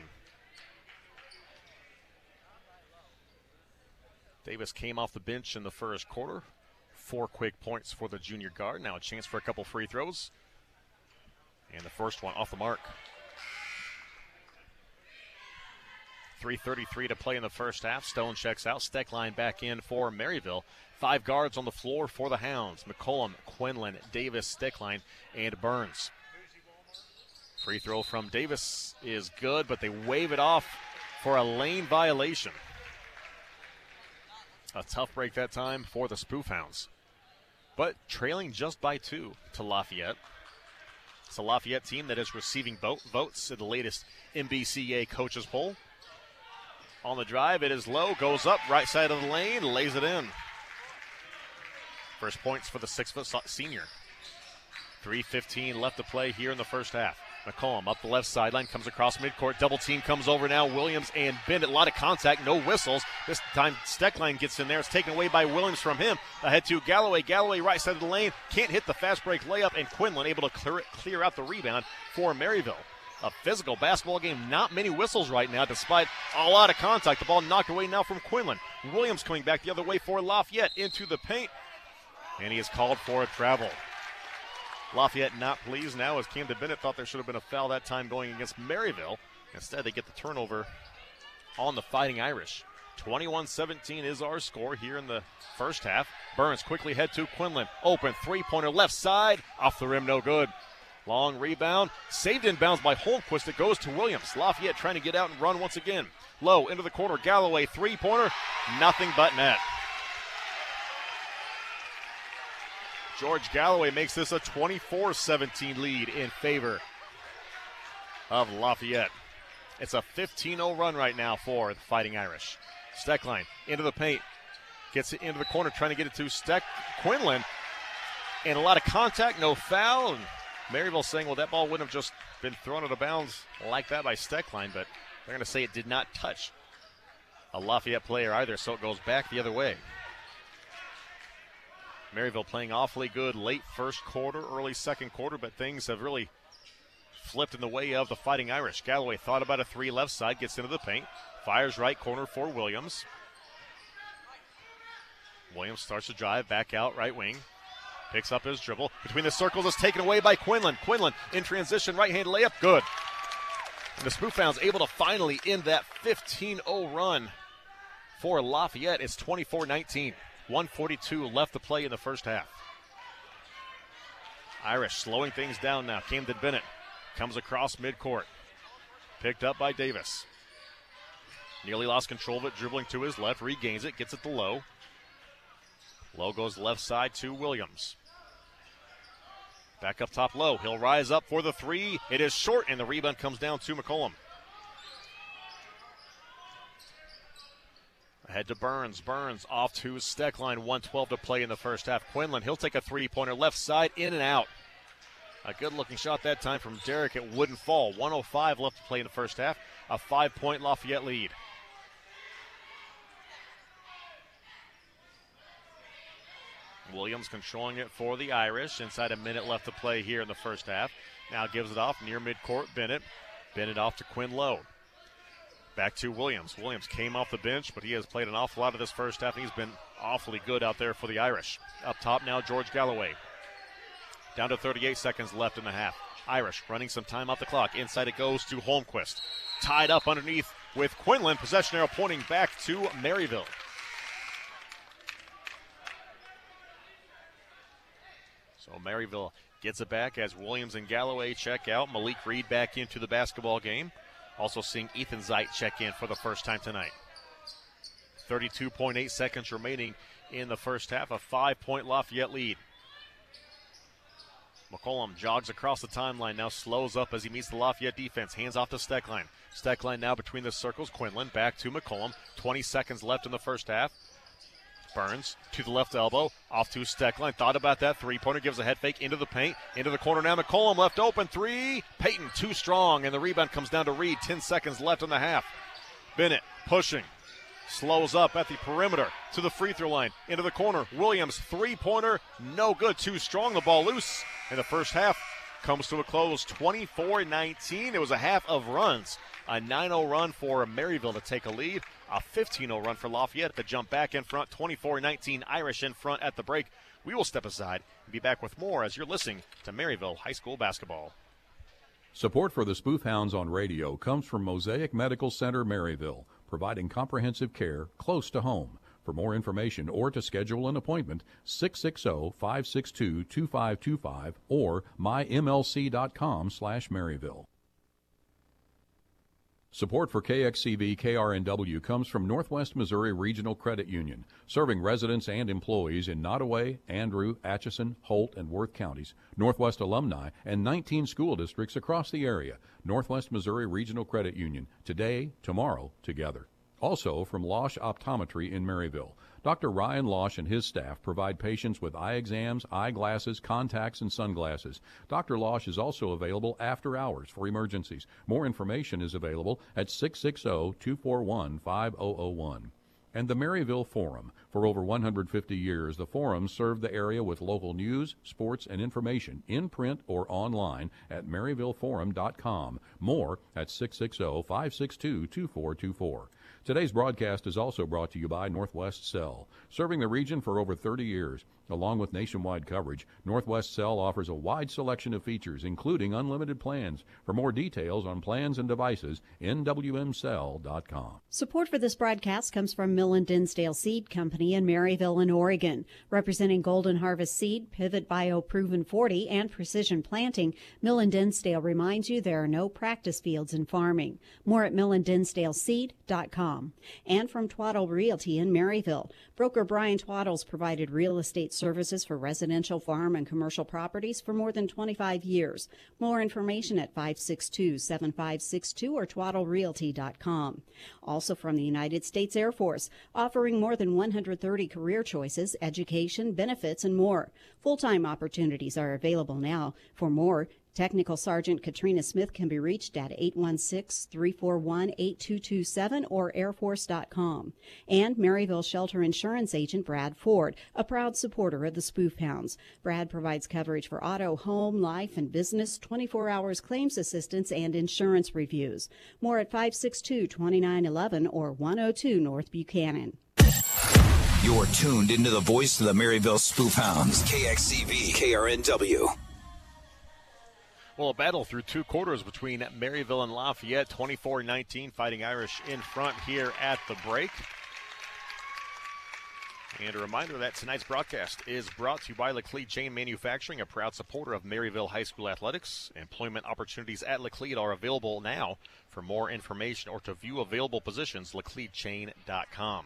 Davis came off the bench in the first quarter. Four quick points for the junior guard. Now a chance for a couple free throws. And the first one off the mark. three thirty-three to play in the first half. Stone checks out. Steckline back in for Maryville. Five guards on the floor for the Hounds. McCollum, Quinlan, Davis, Steckline, and Burns. Free throw from Davis is good, but they wave it off for a lane violation. A tough break that time for the Spoof Hounds. But trailing just by two to Lafayette. It's a Lafayette team that is receiving vote, votes in the latest M B C A coaches poll. On the drive, it is Low, goes up, right side of the lane, lays it in. First points for the six-foot senior. three fifteen left to play here in the first half. McCollum up the left sideline, comes across midcourt. Double team comes over now. Williams and Bennett, a lot of contact, no whistles. This time Steckline gets in there. It's taken away by Williams from him. Ahead to Galloway. Galloway right side of the lane. Can't hit the fast break layup, and Quinlan able to clear, it, clear out the rebound for Maryville. A physical basketball game. Not many whistles right now, despite a lot of contact. The ball knocked away now from Quinlan. Williams coming back the other way for Lafayette into the paint. And he is called for a travel. Lafayette not pleased now, as Camden Bennett thought there should have been a foul that time going against Maryville. Instead, they get the turnover on the Fighting Irish. twenty-one seventeen is our score here in the first half. Burns quickly head to Quinlan. Open three-pointer left side. Off the rim, no good. Long rebound. Saved in bounds by Holmquist. It goes to Williams. Lafayette trying to get out and run once again. Low into the corner. Galloway three-pointer. Nothing but net. George Galloway makes this a twenty-four seventeen lead in favor of Lafayette. It's a fifteen oh run right now for the Fighting Irish. Steckline into the paint. Gets it into the corner, trying to get it to Steck Quinlan. And a lot of contact, no foul. And Maryville saying, well, that ball wouldn't have just been thrown out of bounds like that by Steckline, but they're going to say it did not touch a Lafayette player either, so it goes back the other way. Maryville playing awfully good late first quarter, early second quarter, but things have really flipped in the way of the Fighting Irish. Galloway thought about a three left side, gets into the paint, fires right corner for Williams. Williams starts to drive back out right wing, picks up his dribble between the circles, is taken away by Quinlan. Quinlan in transition, right-hand layup, good. And the Spoofhounds able to finally end that fifteen oh run for Lafayette. It's twenty-four nineteen. one forty-two left to play in the first half. Irish slowing things down now. Camden Bennett comes across midcourt. Picked up by Davis. Nearly lost control of it, dribbling to his left, regains it, gets it to Lowe. Lowe goes left side to Williams. Back up top Lowe. He'll rise up for the three. It is short, and the rebound comes down to McCollum. Ahead to Burns. Burns off to Steckline. one twelve to play in the first half. Quinlan, he'll take a three-pointer left side, in and out. A good-looking shot that time from Derrick. It wouldn't fall. one oh five left to play in the first half. A five-point Lafayette lead. Williams controlling it for the Irish. Inside a minute left to play here in the first half. Now gives it off near midcourt. Bennett. Bennett off to Quinn Lowe. Back to Williams. Williams came off the bench, but he has played an awful lot of this first half, and he's been awfully good out there for the Irish. Up top now, George Galloway. Down to thirty-eight seconds left in the half. Irish running some time off the clock. Inside it goes to Holmquist. Tied up underneath with Quinlan. Possession arrow pointing back to Maryville. So Maryville gets it back as Williams and Galloway check out. Malik Reed back into the basketball game. Also seeing Ethan Zeit check in for the first time tonight. thirty-two point eight seconds remaining in the first half. A five-point Lafayette lead. McCollum jogs across the timeline, now slows up as he meets the Lafayette defense. Hands off to Steckline. Steckline now between the circles. Quinlan back to McCollum. twenty seconds left in the first half. Burns to the left elbow, off to Steckline. Thought about that three-pointer, gives a head fake into the paint, into the corner now. McCollum left open, three. Payton too strong, and the rebound comes down to Reed. ten seconds left in the half. Bennett pushing, slows up at the perimeter to the free throw line, into the corner. Williams, three-pointer, no good, too strong. The ball loose, and the first half comes to a close, twenty-four nineteen. It was a half of runs. A nine oh run for Maryville to take a lead. A fifteen oh run for Lafayette to jump back in front. twenty-four nineteen Irish in front at the break. We will step aside and be back with more as you're listening to Maryville High School basketball. Support for the Spoofhounds on radio comes from Mosaic Medical Center, Maryville, providing comprehensive care close to home. For more information or to schedule an appointment, six six zero, five six two, two five two five or my m l c dot com slash Maryville. Support for K X C V K R N W comes from Northwest Missouri Regional Credit Union, serving residents and employees in Nottoway, Andrew, Atchison, Holt, and Worth counties, Northwest alumni, and nineteen school districts across the area. Northwest Missouri Regional Credit Union, today, tomorrow, together. Also from Losh Optometry in Maryville. Doctor Ryan Losh and his staff provide patients with eye exams, eyeglasses, contacts, and sunglasses. Doctor Losh is also available after hours for emergencies. More information is available at six six zero, two four one, five zero zero one. And the Maryville Forum. For over one hundred fifty years, the Forum served the area with local news, sports, and information in print or online at maryville forum dot com. More at six six zero, five six two, two four two four. Today's broadcast is also brought to you by Northwest Cell. Serving the region for over thirty years, along with nationwide coverage, Northwest Cell offers a wide selection of features, including unlimited plans. For more details on plans and devices, n w m cell dot com. Support for this broadcast comes from Millen Dinsdale Seed Company in Maryville in Oregon. Representing Golden Harvest Seed, Pivot Bio Proven forty, and Precision Planting, Millen Dinsdale reminds you there are no practice fields in farming. More at millen dinsdale seed dot com. And from Twaddle Realty in Maryville, broker Brian Twaddles provided real estate services for residential, farm, and commercial properties for more than twenty-five years. More information at five six two, seven five six two or twaddle realty dot com. Also from the United States Air Force, offering more than one hundred thirty career choices, education, benefits, and more. Full-time opportunities are available now. For more, Technical Sergeant Katrina Smith can be reached at eight one six, three four one, eight two two seven or air force dot com. And Maryville Shelter Insurance Agent Brad Ford, a proud supporter of the Spoof Hounds. Brad provides coverage for auto, home, life, and business, twenty-four hours claims assistance, and insurance reviews. More at five six two, two nine one one or one oh two North Buchanan. You're tuned into the voice of the Maryville Spoof Hounds, K X C V, K R N W. Well, a battle through two quarters between Maryville and Lafayette, twenty-four nineteen, Fighting Irish in front here at the break. And a reminder that tonight's broadcast is brought to you by Laclede Chain Manufacturing, a proud supporter of Maryville High School athletics. Employment opportunities at Laclede are available now. For more information or to view available positions, laclede chain dot com.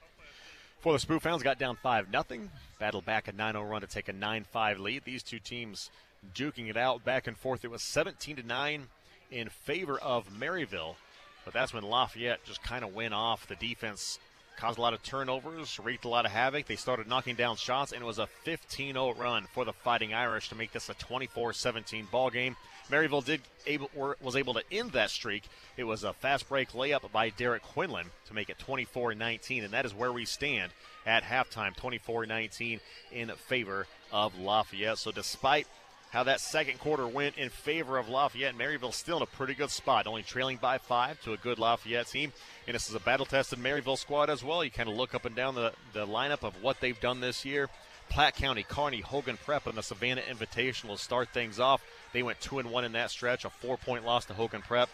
For the Spoof Hounds, got down five nothing. Battled back a nine oh run to take a nine five lead. These two teams duking it out back and forth. It was seventeen to nine in favor of Maryville, but that's when Lafayette just kind of went off. The defense caused a lot of turnovers, wreaked a lot of havoc. They started knocking down shots, and it was a fifteen oh run for the Fighting Irish to make this a twenty-four seventeen ball game. Maryville did able, was able to end that streak. It was a fast break layup by Derek Quinlan to make it twenty-four nineteen, and that is where we stand at halftime, twenty-four nineteen in favor of Lafayette. So despite how that second quarter went in favor of Lafayette, Maryville still in a pretty good spot, only trailing by five to a good Lafayette team. And this is a battle-tested Maryville squad as well. You kind of look up and down the, the lineup of what they've done this year. Platte County, Kearney, Hogan Prep, and the Savannah Invitational will start things off. They went two and one in that stretch, a four-point loss to Hogan Prep.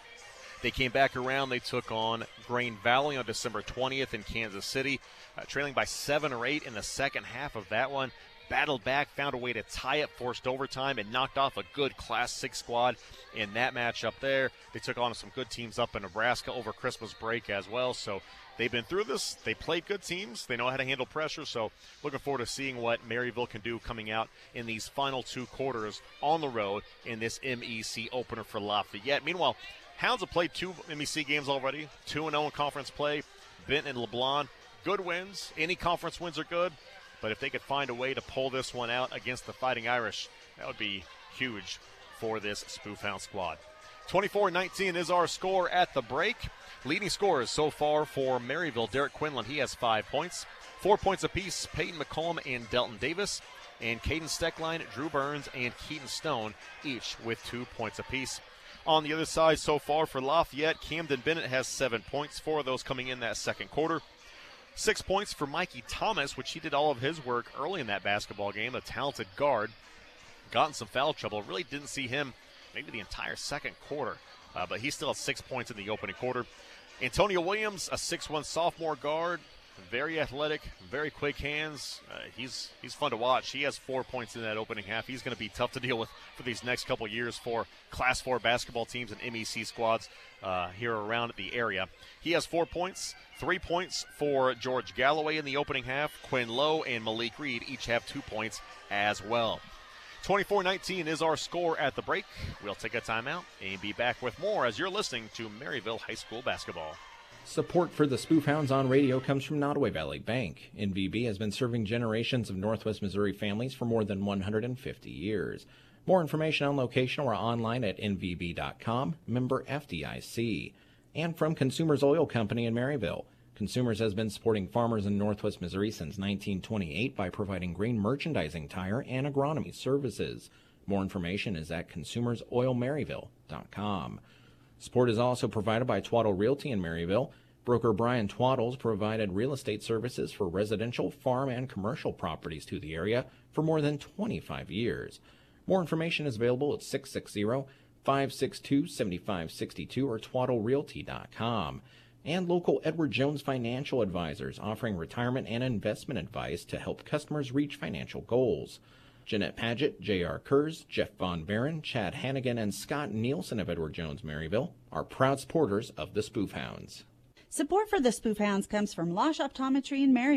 They came back around. They took on Grain Valley on December twentieth in Kansas City, uh, trailing by seven or eight in the second half of that one. Battled back, found a way to tie it, forced overtime, and knocked off a good Class six squad in that matchup there. They took on some good teams up in Nebraska over Christmas break as well. So they've been through this. They played good teams. They know how to handle pressure. So looking forward to seeing what Maryville can do coming out in these final two quarters on the road in this M E C opener for Lafayette. Meanwhile, Hounds have played two M E C games already, two and oh in conference play. Benton and LeBlanc, good wins. Any conference wins are good. But if they could find a way to pull this one out against the Fighting Irish, that would be huge for this Spoof Hound squad. twenty-four nineteen is our score at the break. Leading scorers so far for Maryville, Derek Quinlan, he has five points. Four points apiece, Peyton McCollum and Delton Davis. And Caden Steckline, Drew Burns, and Keaton Stone, each with two points apiece. On the other side so far for Lafayette, Camden Bennett has seven points, four of those coming in that second quarter. Six points for Mikey Thomas, which he did all of his work early in that basketball game. A talented guard. Got in some foul trouble. Really didn't see him maybe the entire second quarter. Uh, but he still has six points in the opening quarter. Antonio Williams, a six one sophomore guard. Very athletic, very quick hands. Uh, he's he's fun to watch. He has four points in that opening half. He's going to be tough to deal with for these next couple years for Class four basketball teams and M E C squads uh, here around the area. He has four points. Three points for George Galloway in the opening half. Quinn Lowe and Malik Reed each have two points as well. twenty-four nineteen is our score at the break. We'll take a timeout and be back with more as you're listening to Maryville High School basketball. Support for the Spoof Hounds on radio comes from Nottoway Valley Bank. N V B has been serving generations of Northwest Missouri families for more than one hundred fifty years. More information on location or online at N V B dot com, member F D I C. And from Consumers Oil Company in Maryville. Consumers has been supporting farmers in Northwest Missouri since nineteen twenty-eight by providing grain merchandising, tire, and agronomy services. More information is at consumers oil maryville dot com. Support is also provided by Twaddle Realty in Maryville. Broker Brian Twaddles provided real estate services for residential, farm, and commercial properties to the area for more than twenty-five years. More information is available at six six zero, five six two, seven five six two or twaddle realty dot com. And local Edward Jones Financial Advisors offering retirement and investment advice to help customers reach financial goals. Jeanette Paget, J R Kurz, Jeff Von Barron, Chad Hannigan, and Scott Nielsen of Edward Jones Maryville are proud supporters of the Spoof Hounds. Support for the Spoof Hounds comes from Losh Optometry in Maryville.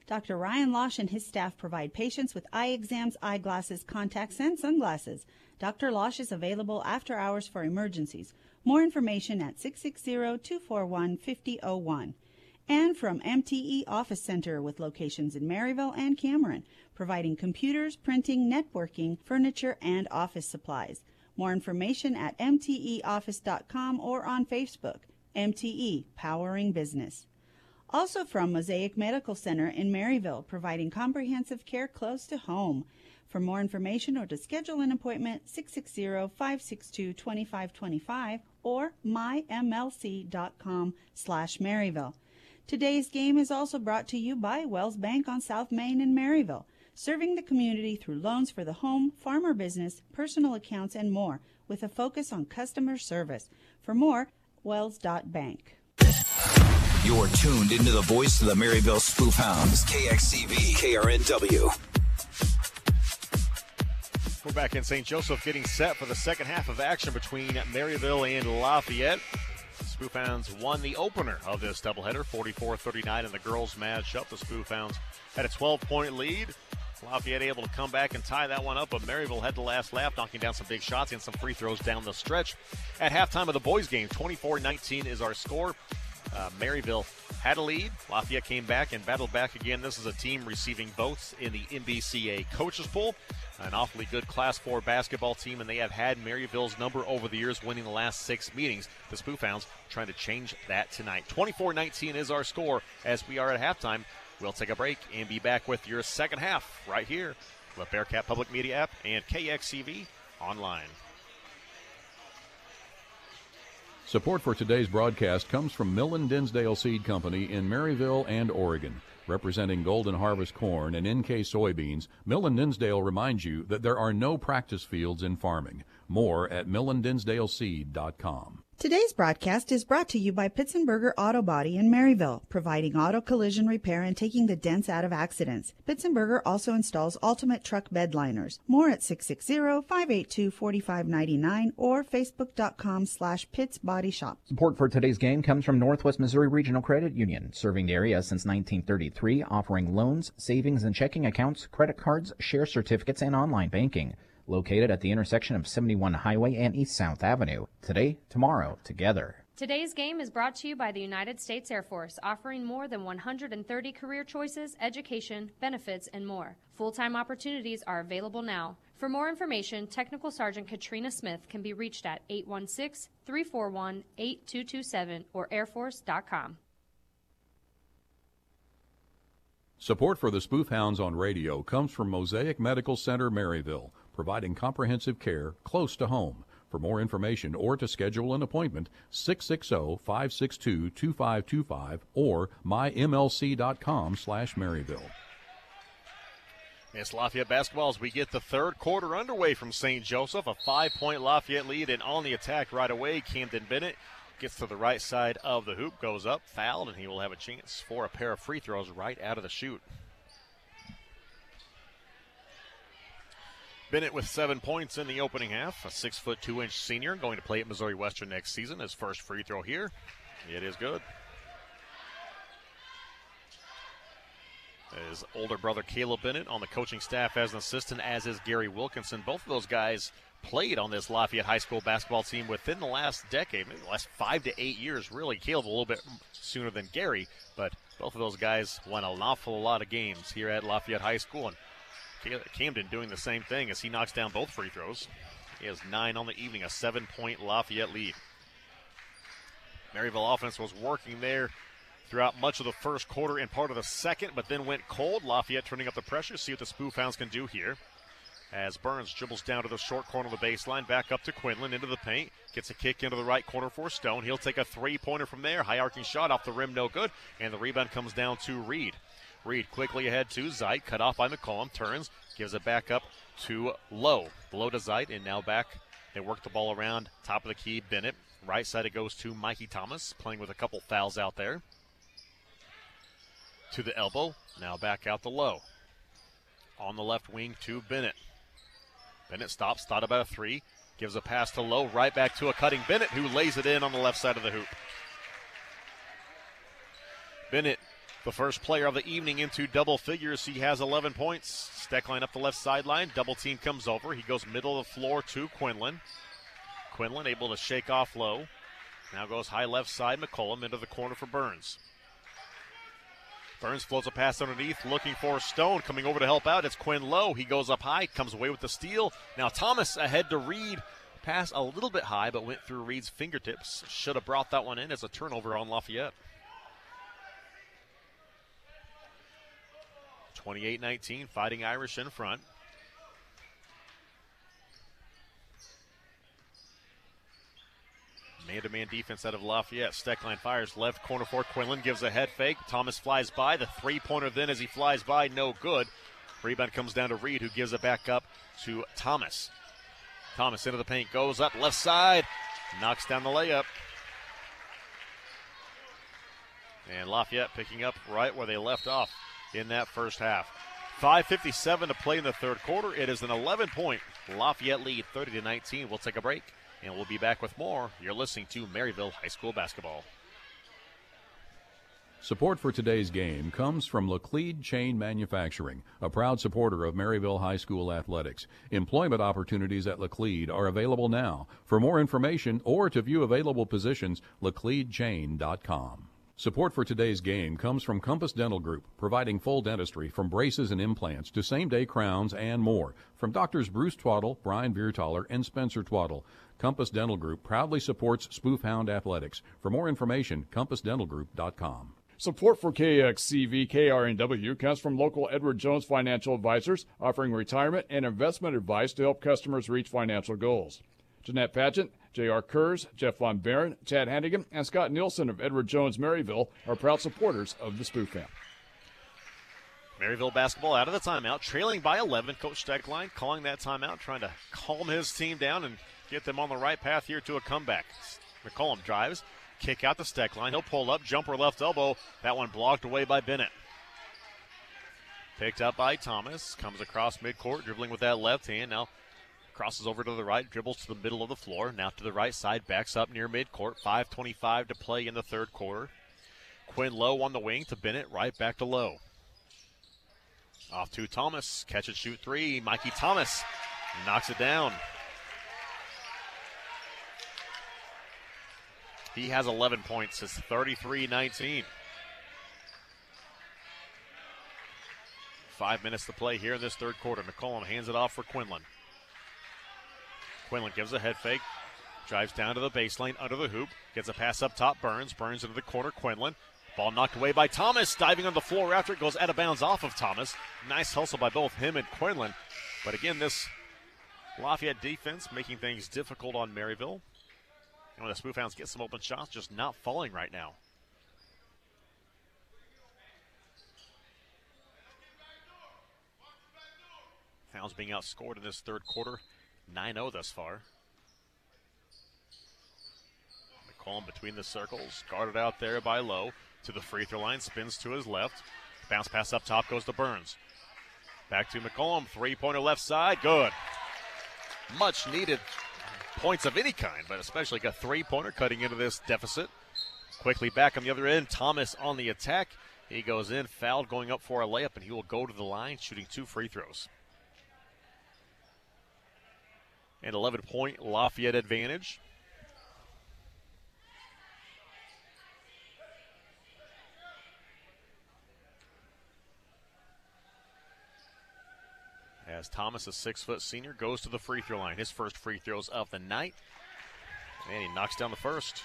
Doctor Ryan Losh and his staff provide patients with eye exams, eyeglasses, contacts, and sunglasses. Doctor Losh is available after hours for emergencies. More information at six six zero, two four one, five zero zero one. And from M T E Office Center with locations in Maryville and Cameron, providing computers, printing, networking, furniture, and office supplies. More information at m t e office dot com or on Facebook. M T E, Powering Business. Also from Mosaic Medical Center in Maryville, providing comprehensive care close to home. For more information or to schedule an appointment, six six zero, five six two, two five two five or my m l c dot com slash Maryville. Today's game is also brought to you by Wells Bank on South Main in Maryville, serving the community through loans for the home, farmer business, personal accounts, and more, with a focus on customer service. For more, wells dot bank. You're tuned into the voice of the Maryville Spoof Hounds, K X C V, K R N W. We're back in Saint Joseph getting set for the second half of action between Maryville and Lafayette. Spoof Hounds won the opener of this doubleheader, forty-four thirty-nine in the girls' matchup. The Spoof Hounds had a twelve-point lead. Lafayette able to come back and tie that one up, but Maryville had the last lap, knocking down some big shots and some free throws down the stretch. At halftime of the boys' game, twenty-four nineteen is our score. Uh, Maryville had a lead. Lafayette came back and battled back again. This is a team receiving votes in the N B C A coaches poll. An awfully good Class four basketball team, and they have had Maryville's number over the years, winning the last six meetings. The Spoof Hounds trying to change that tonight. twenty-four nineteen is our score as we are at halftime. We'll take a break and be back with your second half right here. The Bearcat Public Media app and K X C V online. Support for today's broadcast comes from Millen Dinsdale Seed Company in Maryville and Oregon. Representing Golden Harvest corn and N K soybeans, Millen Dinsdale reminds you that there are no practice fields in farming. More at millen dinsdale seed dot com. Today's broadcast is brought to you by Pitsenberger Auto Body in Maryville, providing auto collision repair and taking the dents out of accidents. Pitsenberger also installs ultimate truck bed liners. More at six six zero, five eight two, four five nine nine or facebook dot com slash Pitts Body Shop. Support for today's game comes from Northwest Missouri Regional Credit Union, serving the area since nineteen thirty-three, offering loans, savings, and checking accounts, credit cards, share certificates, and online banking. Located at the intersection of seventy-one Highway and East South Avenue. Today, tomorrow, together. Today's game is brought to you by the United States Air Force, offering more than one hundred thirty career choices, education, benefits, and more. Full-time opportunities are available now. For more information, Technical Sergeant Katrina Smith can be reached at eight one six, three four one, eight two two seven or air force dot com. Support for the Spoof Hounds on radio comes from Mosaic Medical Center, Maryville, providing comprehensive care close to home. For more information or to schedule an appointment, six six zero, five six two, two five two five or my m l c dot com slash Maryville. It's Lafayette basketball as we get the third quarter underway from Saint Joseph. A five-point Lafayette lead, and on the attack right away, Camden Bennett gets to the right side of the hoop, goes up, fouled, and he will have a chance for a pair of free throws right out of the chute. Bennett with seven points in the opening half, a six foot two inch senior going to play at Missouri Western next season. His first free throw here. It is good. His older brother Caleb Bennett on the coaching staff as an assistant, as is Gary Wilkinson. Both of those guys played on this Lafayette High School basketball team within the last decade, maybe the last five to eight years, really. Caleb a little bit sooner than Gary, but both of those guys won an awful lot of games here at Lafayette High School. And Camden doing the same thing as he knocks down both free throws. He has nine on the evening, a seven-point Lafayette lead. Maryville offense was working there throughout much of the first quarter and part of the second, but then went cold. Lafayette turning up the pressure. See what the Spoof Hounds can do here. As Burns dribbles down to the short corner of the baseline, back up to Quinlan, into the paint, gets a kick into the right corner for Stone. He'll take a three-pointer from there. High arcing shot off the rim, no good, and the rebound comes down to Reed. Reed quickly ahead to Zeit, cut off by McCollum, turns, gives it back up to Lowe. Lowe to Zeit, and now back. They work the ball around, top of the key, Bennett. Right side it goes to Mikey Thomas, playing with a couple fouls out there. To the elbow, now back out to Lowe. On the left wing to Bennett. Bennett stops, thought about a three, gives a pass to Lowe, right back to a cutting Bennett, who lays it in on the left side of the hoop. Bennett, The first player of the evening into double figures. He has eleven points. Steckline up the left sideline. Double team comes over. He goes middle of the floor to Quinlan. Quinlan able to shake off low. Now goes high left side. McCollum into the corner for Burns. Burns floats a pass underneath, looking for Stone. Coming over to help out, it's Quinn Lowe. He goes up high, comes away with the steal. Now Thomas ahead to Reed. Pass a little bit high, but went through Reed's fingertips. Should have brought that one in as a turnover on Lafayette. twenty-eight nineteen, Fighting Irish in front. Man-to-man defense out of Lafayette. Steckline fires left corner for Quinlan, gives a head fake. Thomas flies by. The three-pointer then as he flies by, no good. Rebound comes down to Reed, who gives it back up to Thomas. Thomas into the paint, goes up left side, knocks down the layup. And Lafayette picking up right where they left off in that first half. five fifty-seven to play in the third quarter. It is an eleven-point Lafayette lead, thirty to nineteen. We'll take a break, and we'll be back with more. You're listening to Maryville High School basketball. Support for today's game comes from Laclede Chain Manufacturing, a proud supporter of Maryville High School athletics. Employment opportunities at Laclede are available now. For more information or to view available positions, laclede chain dot com. Support for today's game comes from Compass Dental Group, providing full dentistry from braces and implants to same-day crowns and more. From Doctors Bruce Twaddle, Brian Viertaler, and Spencer Twaddle, Compass Dental Group proudly supports Spoofhound Athletics. For more information, compass dental group dot com. Support for K X C V K R N W comes from local Edward Jones Financial Advisors, offering retirement and investment advice to help customers reach financial goals. Jeanette Patchett, J R Kurz, Jeff Von Barron, Chad Hannigan, and Scott Nielsen of Edward Jones Maryville are proud supporters of the Spoof Fam. Maryville basketball out of the timeout, trailing by eleven. Coach Steckline calling that timeout, trying to calm his team down and get them on the right path here to a comeback. McCollum drives. Kick out the Steckline. He'll pull up. Jumper left elbow. That one blocked away by Bennett. Picked up by Thomas. Comes across midcourt, dribbling with that left hand. Now crosses over to the right, dribbles to the middle of the floor. Now to the right side, backs up near midcourt. five twenty-five to play in the third quarter. Quinn Lowe on the wing to Bennett. Right back to Lowe. Off to Thomas. Catch and shoot three. Mikey Thomas knocks it down. He has eleven points. It's thirty-three nineteen. Five minutes to play here in this third quarter. McCollum hands it off for Quinlan. Quinlan gives a head fake. Drives down to the baseline under the hoop. Gets a pass up top. Burns. Burns into the corner. Quinlan. Ball knocked away by Thomas. Diving on the floor after it goes out of bounds off of Thomas. Nice hustle by both him and Quinlan. But again, this Lafayette defense making things difficult on Maryville. And when the Spoofhounds get some open shots, just not falling right now. Hounds being outscored in this third quarter, nine oh thus far. McCollum between the circles, guarded out there by Lowe. To the free throw line, spins to his left. Bounce pass up top goes to Burns. Back to McCollum, three-pointer left side, good. Much needed points of any kind, but especially a three-pointer cutting into this deficit. Quickly back on the other end, Thomas on the attack. He goes in, fouled, going up for a layup, and he will go to the line, shooting two free throws. An eleven-point Lafayette advantage. As Thomas, a six-foot senior, goes to the free throw line. His first free throws of the night. And he knocks down the first.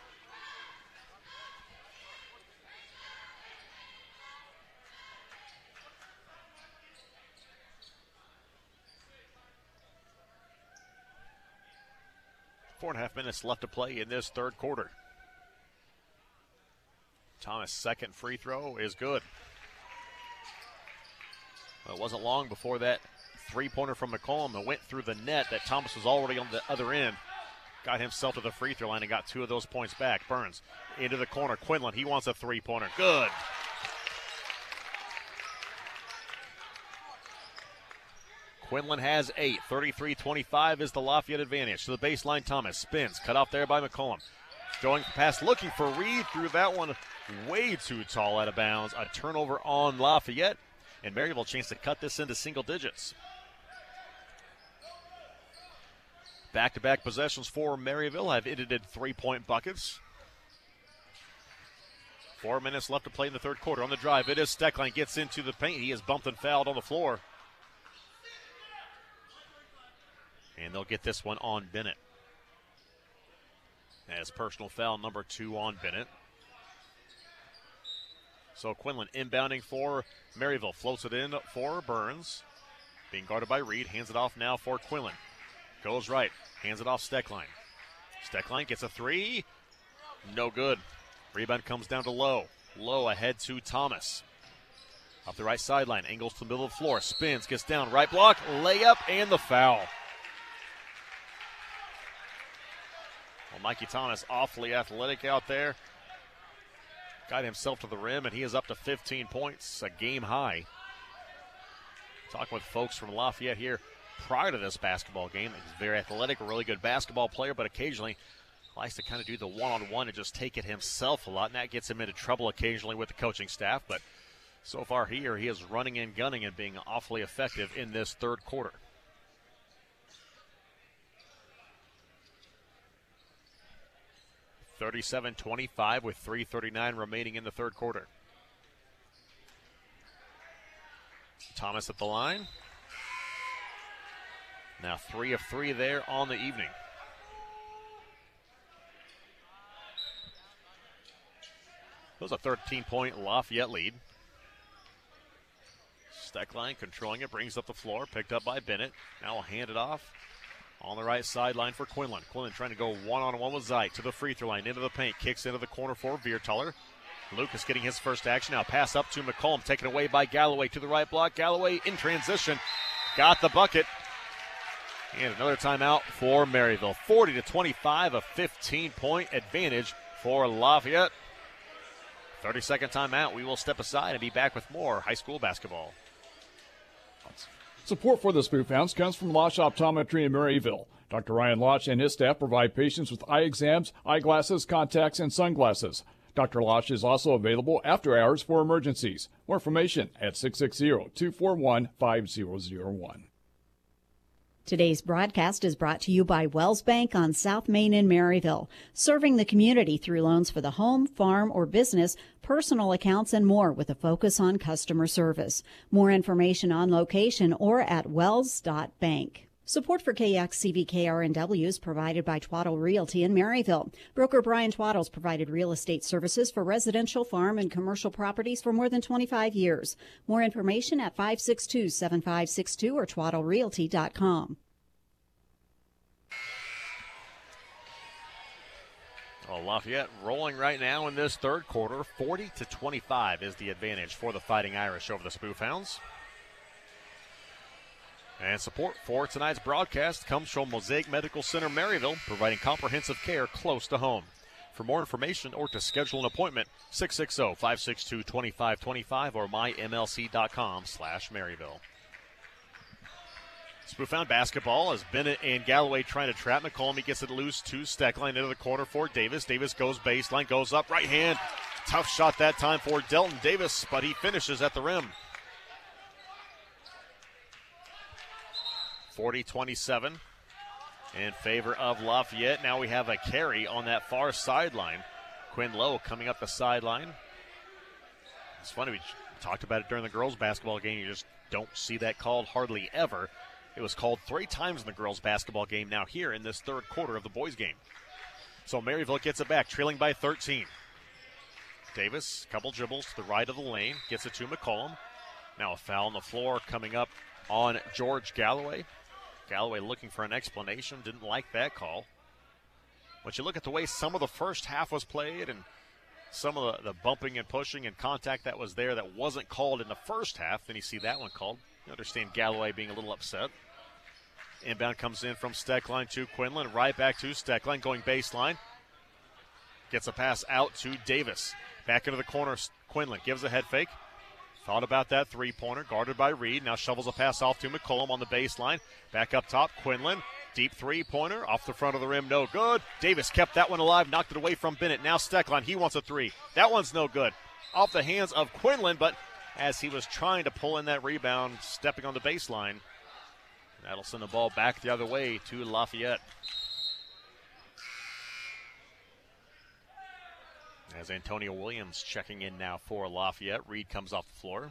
Four and a half minutes left to play in this third quarter. Thomas' second free throw is good. Well, it wasn't long before that three-pointer from McCollum that went through the net that Thomas was already on the other end. Got himself to the free throw line and got two of those points back. Burns into the corner. Quinlan, he wants a three-pointer. Good. Quinlan has eight. thirty-three twenty-five is the Lafayette advantage. To the baseline, Thomas spins. Cut off there by McCollum. Going past, looking for Reed, threw that one way too tall out of bounds. A turnover on Lafayette, and Maryville a chance to cut this into single digits. Back-to-back possessions for Maryville have ended in three-point buckets. Four minutes left to play in the third quarter. On the drive, it is Steckline, gets into the paint. He is bumped and fouled on the floor. And they'll get this one on Bennett. As personal foul number two on Bennett. So Quinlan inbounding for Maryville. Floats it in for Burns. Being guarded by Reed. Hands it off now for Quinlan. Goes right. Hands it off Steckline. Steckline gets a three. No good. Rebound comes down to Lowe. Lowe ahead to Thomas. Up the right sideline. Angles to the middle of the floor. Spins. Gets down. Right block. Layup and the foul. Well, Mikey Thomas awfully athletic out there. Got himself to the rim, and he is up to fifteen points, a game high. Talking with folks from Lafayette here prior to this basketball game. He's very athletic, a really good basketball player, but occasionally likes to kind of do the one-on-one and just take it himself a lot, and that gets him into trouble occasionally with the coaching staff. But so far here, he is running and gunning and being awfully effective in this third quarter. thirty-seven twenty-five with three thirty-nine remaining in the third quarter. Thomas at the line. Now three of three there on the evening. That was a thirteen-point Lafayette lead. Steckline controlling it, brings up the floor, picked up by Bennett. Now will hand it off on the right sideline for Quinlan. Quinlan trying to go one-on-one with Zeit to the free throw line, into the paint, kicks into the corner for Viertaler. Lucas getting his first action. Now pass up to McCollum, taken away by Galloway to the right block. Galloway in transition, got the bucket. And another timeout for Maryville. forty to twenty-five, a fifteen-point advantage for Lafayette. thirty-second timeout. We will step aside and be back with more high school basketball. Support for the Spoof Hounds comes from Losch Optometry in Maryville. Doctor Ryan Losch and his staff provide patients with eye exams, eyeglasses, contacts, and sunglasses. Doctor Losch is also available after hours for emergencies. More information at six six zero, two four one, five zero zero one. Today's broadcast is brought to you by Wells Bank on South Main in Maryville, serving the community through loans for the home, farm, or business, personal accounts, and more with a focus on customer service. More information on location or at wells dot bank. Support for K X C V K R N W is provided by Twaddle Realty in Maryville. Broker Brian Twaddle's provided real estate services for residential, farm, and commercial properties for more than twenty-five years. More information at five six two, seven five six two or twaddle realty dot com. Well, Lafayette rolling right now in this third quarter. forty to twenty-five is the advantage for the Fighting Irish over the Spoof Hounds. And support for tonight's broadcast comes from Mosaic Medical Center Maryville, providing comprehensive care close to home. For more information or to schedule an appointment, six six zero, five six two, two five two five or my m l c dot com slash Maryville. Spoofhound basketball as Bennett and Galloway trying to trap McCollum. He gets it loose to Steckline into the corner for Davis. Davis goes baseline, goes up, right hand. Tough shot that time for Delton Davis, but he finishes at the rim. forty twenty-seven in favor of Lafayette. Now we have a carry on that far sideline. Quinn Lowe coming up the sideline. It's funny, we talked about it during the girls' basketball game. You just don't see that called hardly ever. It was called three times in the girls' basketball game now here in this third quarter of the boys' game. So Maryville gets it back, trailing by thirteen. Davis, couple dribbles to the right of the lane, gets it to McCollum. Now a foul on the floor coming up on George Galloway. Galloway looking for an explanation, didn't like that call. But you look at the way some of the first half was played and some of the, the bumping and pushing and contact that was there that wasn't called in the first half, then you see that one called. You understand Galloway being a little upset. Inbound comes in from Steckline to Quinlan, right back to Steckline, going baseline. Gets a pass out to Davis. Back into the corner, Quinlan gives a head fake. Thought about that three-pointer, guarded by Reed. Now shovels a pass off to McCollum on the baseline. Back up top, Quinlan Deep three-pointer off the front of the rim, no good. Davis kept that one alive, knocked it away from Bennett. Now Steckline, he wants a three. That one's no good. Off the hands of Quinlan, but as he was trying to pull in that rebound, stepping on the baseline, that'll send the ball back the other way to Lafayette. As Antonio Williams checking in now for Lafayette. Reed comes off the floor.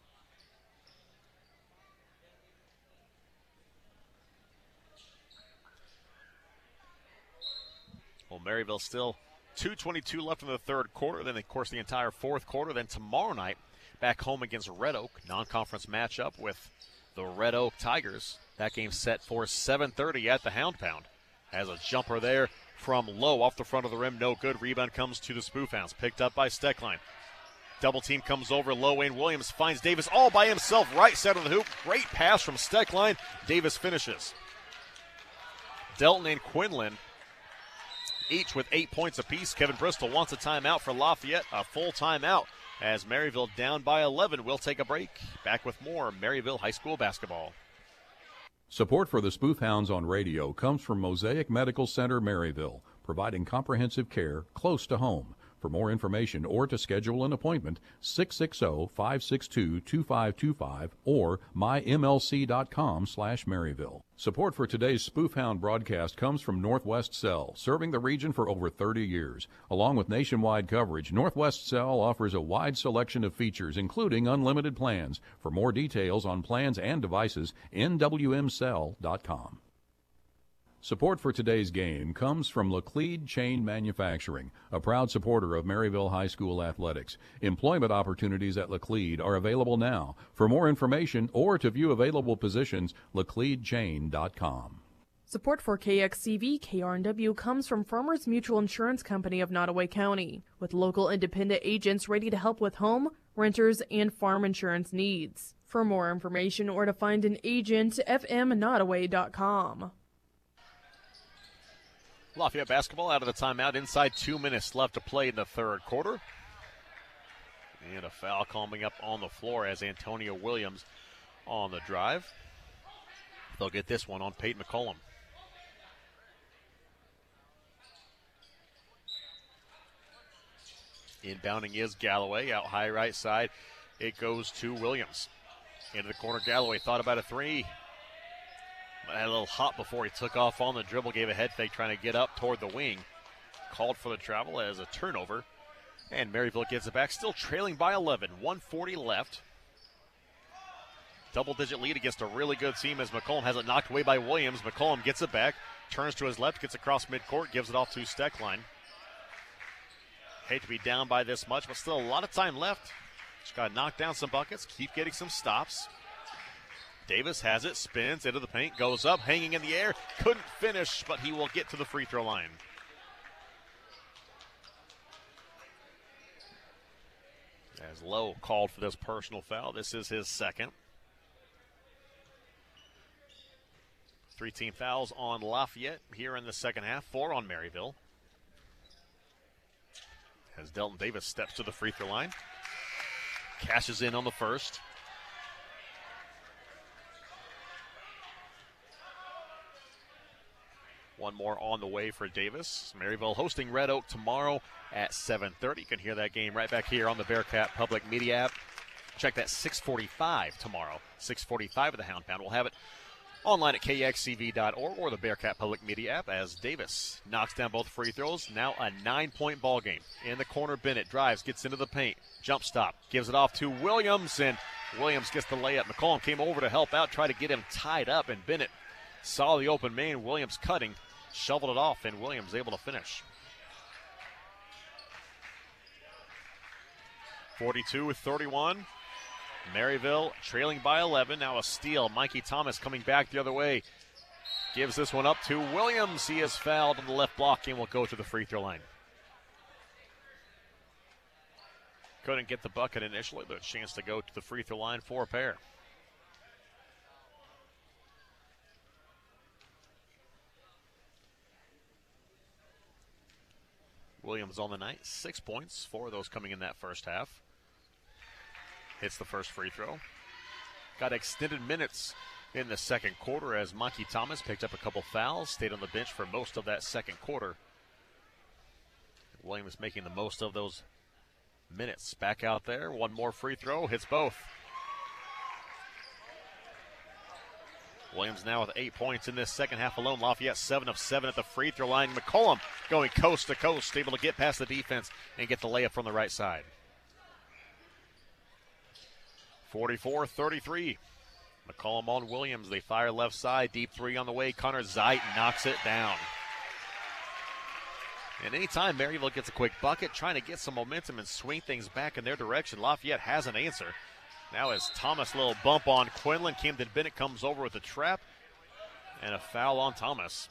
Well, Maryville still two twenty-two left in the third quarter. Then, of course, the entire fourth quarter. Then tomorrow night, back home against Red Oak. Non-conference matchup with the Red Oak Tigers. That game set for seven thirty at the Hound Pound. Has a jumper there from Lowe off the front of the rim. No good. Rebound comes to the Spoof Hounds. Picked up by Steckline. Double team comes over. Low Wayne Williams finds Davis all by himself. Right side of the hoop. Great pass from Steckline. Davis finishes. Delton and Quinlan each with eight points apiece. Kevin Bristol wants a timeout for Lafayette. A full timeout as Maryville down by eleven. We'll take a break. Back with more Maryville High School basketball. Support for the Spoof Hounds on radio comes from Mosaic Medical Center, Maryville, providing comprehensive care close to home. For more information or to schedule an appointment, six six zero, five six two, two five two five or my m l c dot com slash Maryville. Support for today's Spoof Hound broadcast comes from Northwest Cell, serving the region for over thirty years. Along with nationwide coverage, Northwest Cell offers a wide selection of features, including unlimited plans. For more details on plans and devices, n w m cell dot com. Support for today's game comes from Laclede Chain Manufacturing, a proud supporter of Maryville High School athletics. Employment opportunities at Laclede are available now. For more information or to view available positions, laclede chain dot com. Support for K X C V K R N W comes from Farmers Mutual Insurance Company of Nottoway County, with local independent agents ready to help with home, renters, and farm insurance needs. For more information or to find an agent, f m nottoway dot com. Lafayette basketball out of the timeout. Inside two minutes left to play in the third quarter. And a foul coming up on the floor as Antonio Williams on the drive. They'll get this one on Peyton McCollum. Inbounding is Galloway. Out high right side. It goes to Williams. Into the corner, Galloway thought about a three. Had a little hot before he took off on the dribble, gave a head fake trying to get up toward the wing. Called for the travel as a turnover. And Maryville gets it back, still trailing by eleven. one forty left. Double-digit lead against a really good team as McCollum has it knocked away by Williams. McCollum gets it back, turns to his left, gets across midcourt, gives it off to Steckline. Hate to be down by this much, but still a lot of time left. Just got to knock down some buckets, keep getting some stops. Davis has it, spins into the paint, goes up, hanging in the air. Couldn't finish, but he will get to the free throw line. As Lowe called for this personal foul, this is his second. Three team fouls on Lafayette here in the second half, four on Maryville. As Delton Davis steps to the free throw line. Cashes in on the first. One more on the way for Davis. Maryville hosting Red Oak tomorrow at seven thirty. You can hear that game right back here on the Bearcat Public Media app. Check that six forty-five tomorrow. six forty-five at the Hound Pound. We'll have it online at k x c v dot org or the Bearcat Public Media app as Davis knocks down both free throws. Now a nine-point ball game. In the corner, Bennett drives, gets into the paint. Jump stop. Gives it off to Williams, and Williams gets the layup. McCollum came over to help out, try to get him tied up, and Bennett saw the open man. Williams cutting. Shoveled it off, and Williams able to finish. forty-two thirty-one. Maryville trailing by eleven. Now a steal. Mikey Thomas coming back the other way. Gives this one up to Williams. He is fouled on the left block and will go to the free throw line. Couldn't get the bucket initially, but a chance to go to the free throw line for a pair. Williams on the night, six points, four of those coming in that first half. Hits the first free throw. Got extended minutes in the second quarter as Mikey Thomas picked up a couple fouls, stayed on the bench for most of that second quarter. Williams making the most of those minutes. Back out there, one more free throw, hits both. Williams now with eight points in this second half alone. Lafayette seven of seven at the free throw line. McCollum going coast to coast, able to get past the defense and get the layup from the right side. forty-four thirty-three. McCollum on Williams. They fire left side. Deep three on the way. Connor Zeit knocks it down. And anytime Maryville gets a quick bucket, trying to get some momentum and swing things back in their direction, Lafayette has an answer. Now as Thomas, little bump on Quinlan. Camden Bennett comes over with a trap and a foul on Thomas.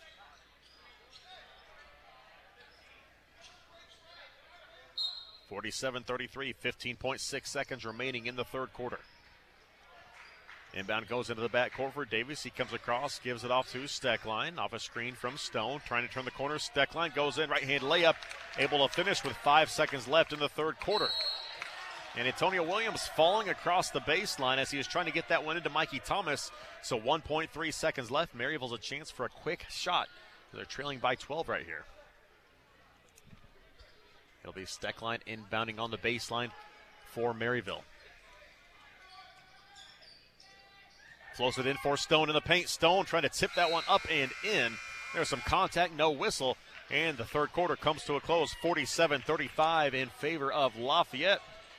forty-seven thirty-three, fifteen point six seconds remaining in the third quarter. Inbound goes into the backcourt for Davis. He comes across, gives it off to Steckline. Off a screen from Stone, trying to turn the corner. Steckline goes in, right-hand layup. Able to finish with five seconds left in the third quarter. And Antonio Williams falling across the baseline as he was trying to get that one into Mikey Thomas. So one point three seconds left. Maryville's a chance for a quick shot. They're trailing by twelve right here. It'll be Steckline inbounding on the baseline for Maryville. Flows it in for Stone in the paint. Stone trying to tip that one up and in. There's some contact, no whistle. And the third quarter comes to a close, forty-seven thirty-five in favor of Lafayette.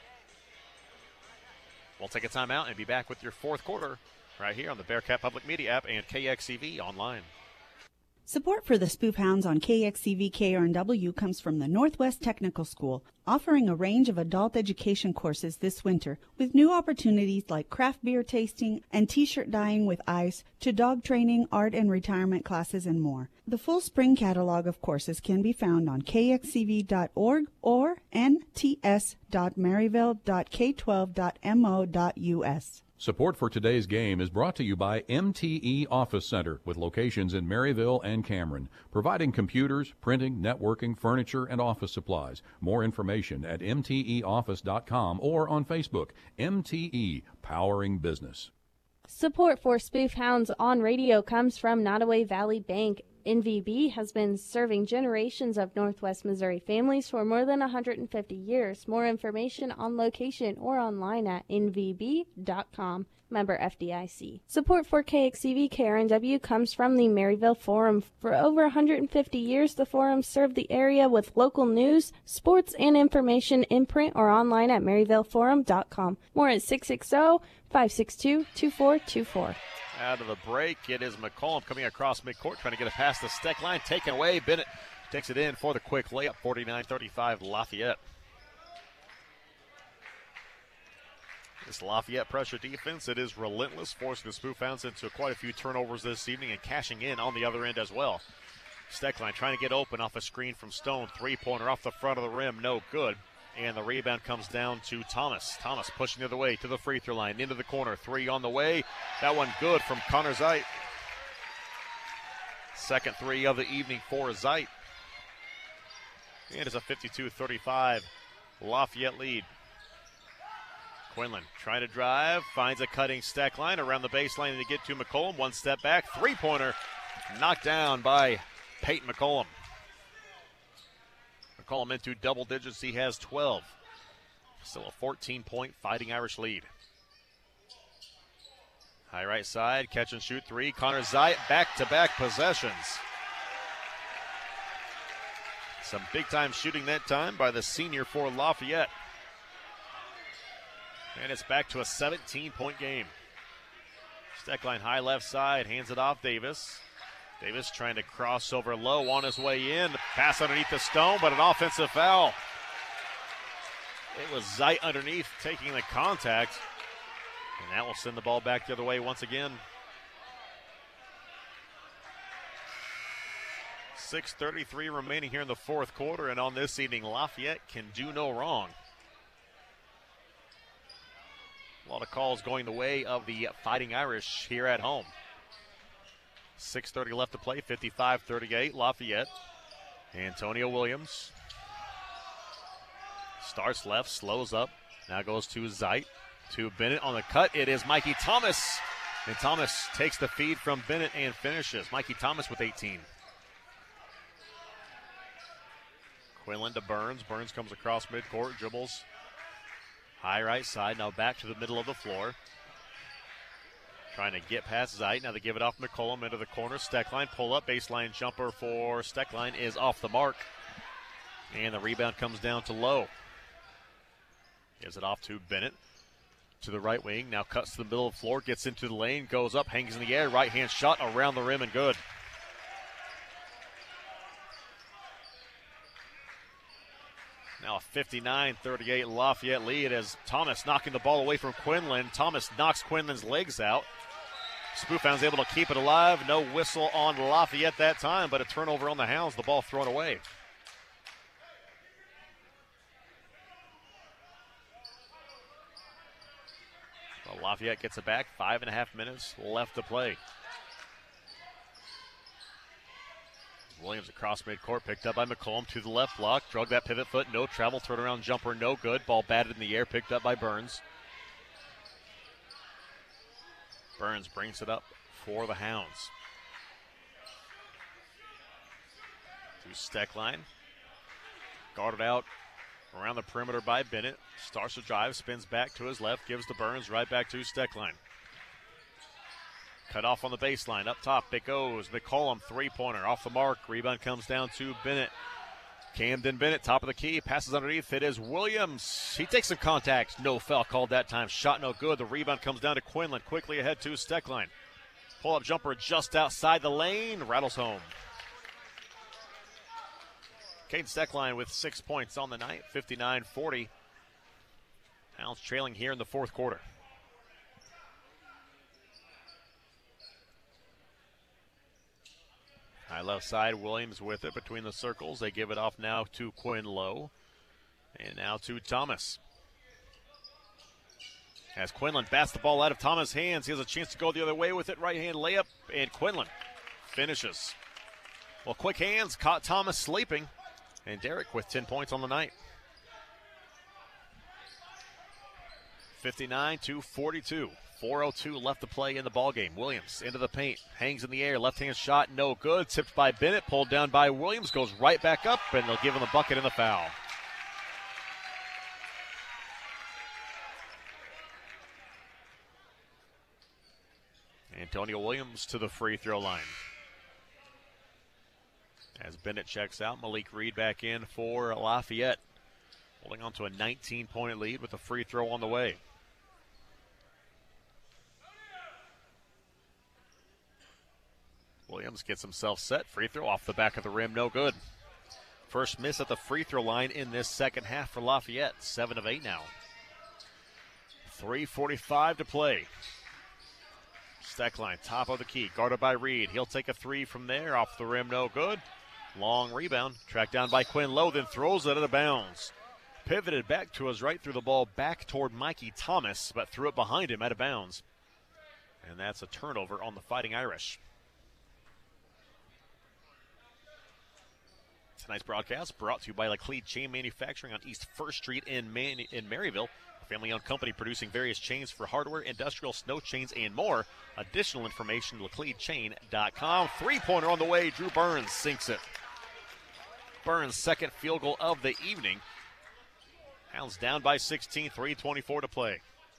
We'll take a timeout and be back with your fourth quarter right here on the Bearcat Public Media app and K X C V online. Support for the Spoof Hounds on K X C V K R N W comes from the Northwest Technical School, offering a range of adult education courses this winter with new opportunities like craft beer tasting and t-shirt dyeing with ice to dog training, art and retirement classes, and more. The full spring catalog of courses can be found on K X C V dot org or N T S dot maryville dot K twelve dot M O dot U S. Support for today's game is brought to you by M T E Office Center with locations in Maryville and Cameron, providing computers, printing, networking, furniture, and office supplies. More information at M T E office dot com or on Facebook. M T E, powering business. Support for Spoof Hounds on radio comes from Nottoway Valley Bank. N V B has been serving generations of Northwest Missouri families for more than one hundred fifty years. More information on location or online at N V B dot com. Member F D I C. Support for K X C V K R N W comes from the Maryville Forum. For over one hundred fifty years, the Forum served the area with local news, sports, and information in print or online at maryville forum dot com. More at six six zero, five six two, two four two four. Out of the break, it is McCollum coming across midcourt, trying to get it past the Steck line, taken away. Bennett takes it in for the quick layup, forty-nine thirty-five Lafayette. This Lafayette pressure defense, it is relentless, forcing the Spoof Hounds into quite a few turnovers this evening and cashing in on the other end as well. Steckline trying to get open off a screen from Stone. Three-pointer off the front of the rim, no good. And the rebound comes down to Thomas. Thomas pushing the other way to the free throw line, into the corner. Three on the way. That one good from Connor Zeit. Second three of the evening for Zeit. And it's a fifty-two thirty-five Lafayette lead. Quinlan trying to drive, finds a cutting Steck line around the baseline to get to McCollum. One step back, three-pointer knocked down by Peyton McCollum. McCollum into double digits, he has twelve. Still a fourteen-point Fighting Irish lead. High right side, catch and shoot three. Connor Zeit, back-to-back possessions. Some big-time shooting that time by the senior for Lafayette. And it's back to a seventeen-point game. Steckline high left side, hands it off Davis. Davis trying to cross over low on his way in. Pass underneath the Stone, but an offensive foul. It was Zeit underneath taking the contact. And that will send the ball back the other way once again. six thirty-three remaining here in the fourth quarter, and on this evening, Lafayette can do no wrong. A lot of calls going the way of the Fighting Irish here at home. six thirty left to play, fifty-five thirty-eight, Lafayette. Antonio Williams starts left, slows up, now goes to Zeit, to Bennett on the cut. It is Mikey Thomas And Thomas takes the feed from Bennett and finishes. Mikey Thomas with eighteen. Quinlan to Burns. Burns comes across midcourt, dribbles high right side. Now back to the middle of the floor. Trying to get past Zeit. Now they give it off McCollum into the corner. Steckline pull up. Baseline jumper for Steckline is off the mark. And the rebound comes down to Lowe. Gives it off to Bennett. To the right wing. Now cuts to the middle of the floor. Gets into the lane. Goes up. Hangs in the air. Right hand shot around the rim and good. Now a fifty-nine thirty-eight Lafayette lead as Thomas knocking the ball away from Quinlan. Thomas knocks Quinlan's legs out. Spoofhound's able to keep it alive. No whistle on Lafayette that time, but a turnover on the Hounds. The ball thrown away. Well, Lafayette gets it back. Five and a half minutes left to play. Williams across midcourt, picked up by McCollum to the left block. Drug that pivot foot, no travel, turnaround jumper, no good. Ball batted in the air, picked up by Burns. Burns brings it up for the Hounds. To Steckline. Guarded out around the perimeter by Bennett. Starts to drive, spins back to his left, gives to Burns, right back to Steckline. Cut off on the baseline. Up top, it goes. McCollum, three-pointer, off the mark. Rebound comes down to Bennett. Camden Bennett, top of the key, passes underneath. It is Williams. He takes some contact. No foul called that time. Shot no good. The rebound comes down to Quinlan. Quickly ahead to Steckline. Pull-up jumper just outside the lane. Rattles home. Caden Steckline with six points on the night. fifty-nine forty. Hounds trailing here in the fourth quarter. High left side, Williams with it between the circles. They give it off now to Quinn Lowe. And now to Thomas. As Quinlan bats the ball out of Thomas' hands, he has a chance to go the other way with it. Right hand layup, and Quinlan finishes. Well, quick hands caught Thomas sleeping. And Derek with ten points on the night. fifty-nine to forty-two. four oh two left to play in the ballgame. Williams into the paint. Hangs in the air. Left-hand shot, no good. Tipped by Bennett. Pulled down by Williams. Goes right back up, and they'll give him the bucket and the foul. Antonio Williams to the free throw line. As Bennett checks out, Malik Reed back in for Lafayette. Holding on to a nineteen-point lead with a free throw on the way. Williams gets himself set. Free throw off the back of the rim, no good. First miss at the free throw line in this second half for Lafayette. Seven of eight now. three forty-five to play. Steckline, top of the key, guarded by Reed. He'll take a three from there, off the rim, no good. Long rebound, tracked down by Quinn Lowe, then throws it out of bounds. Pivoted back to his right, threw the ball back toward Mikey Thomas, but threw it behind him out of bounds. And that's a turnover on the Fighting Irish. Tonight's broadcast brought to you by Laclede Chain Manufacturing on East First Street in, Man- in Maryville. A family-owned company producing various chains for hardware, industrial, snow chains, and more. Additional information, laclede chain dot com. Three-pointer on the way. Drew Burns sinks it. Burns' second field goal of the evening. Hounds down by sixteen, three twenty-four to play.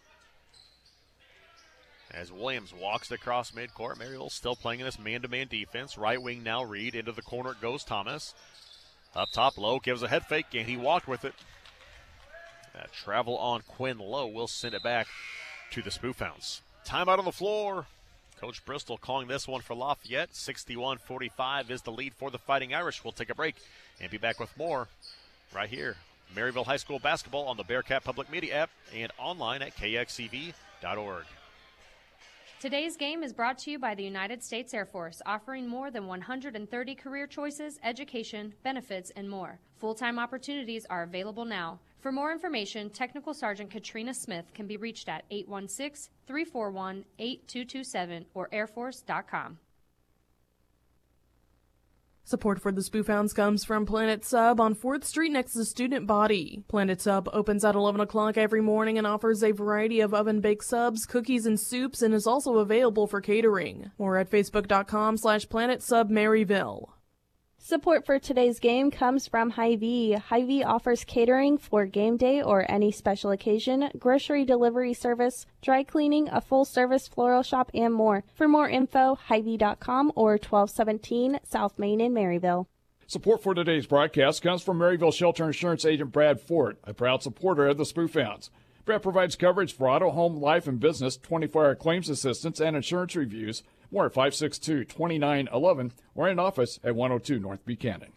As Williams walks across midcourt, Maryville still playing in this man-to-man defense. Right wing now Reed. Into the corner it goes Thomas. Up top, Lowe gives a head fake, and he walked with it. That travel on Quinn Lowe will send it back to the Spoofhounds. Timeout on the floor. Coach Bristol calling this one for Lafayette. sixty-one forty-five is the lead for the Fighting Irish. We'll take a break and be back with more right here. Maryville High School basketball on the Bearcat Public Media app and online at K X C V dot org. Today's game is brought to you by the United States Air Force, offering more than one hundred thirty career choices, education, benefits, and more. Full-time opportunities are available now. For more information, Technical Sergeant Katrina Smith can be reached at eight one six, three four one, eight two two seven or air force dot com. Support for the Spoof Hounds comes from Planet Sub on fourth Street next to Student Body. Planet Sub opens at eleven o'clock every morning and offers a variety of oven-baked subs, cookies, and soups, and is also available for catering. More at facebook.com slash Planet Sub Maryville. Support for today's game comes from Hy-Vee. Hy-Vee offers catering for game day or any special occasion, grocery delivery service, dry cleaning, a full-service floral shop, and more. For more info, hy vee dot com or twelve seventeen South Main in Maryville. Support for today's broadcast comes from Maryville Shelter Insurance agent Brad Ford, a proud supporter of the Spoof Hounds. Brad provides coverage for auto, home, life, and business, twenty-four hour claims assistance, and insurance reviews. More at five six two, two nine one one or in office at one oh two North Buchanan.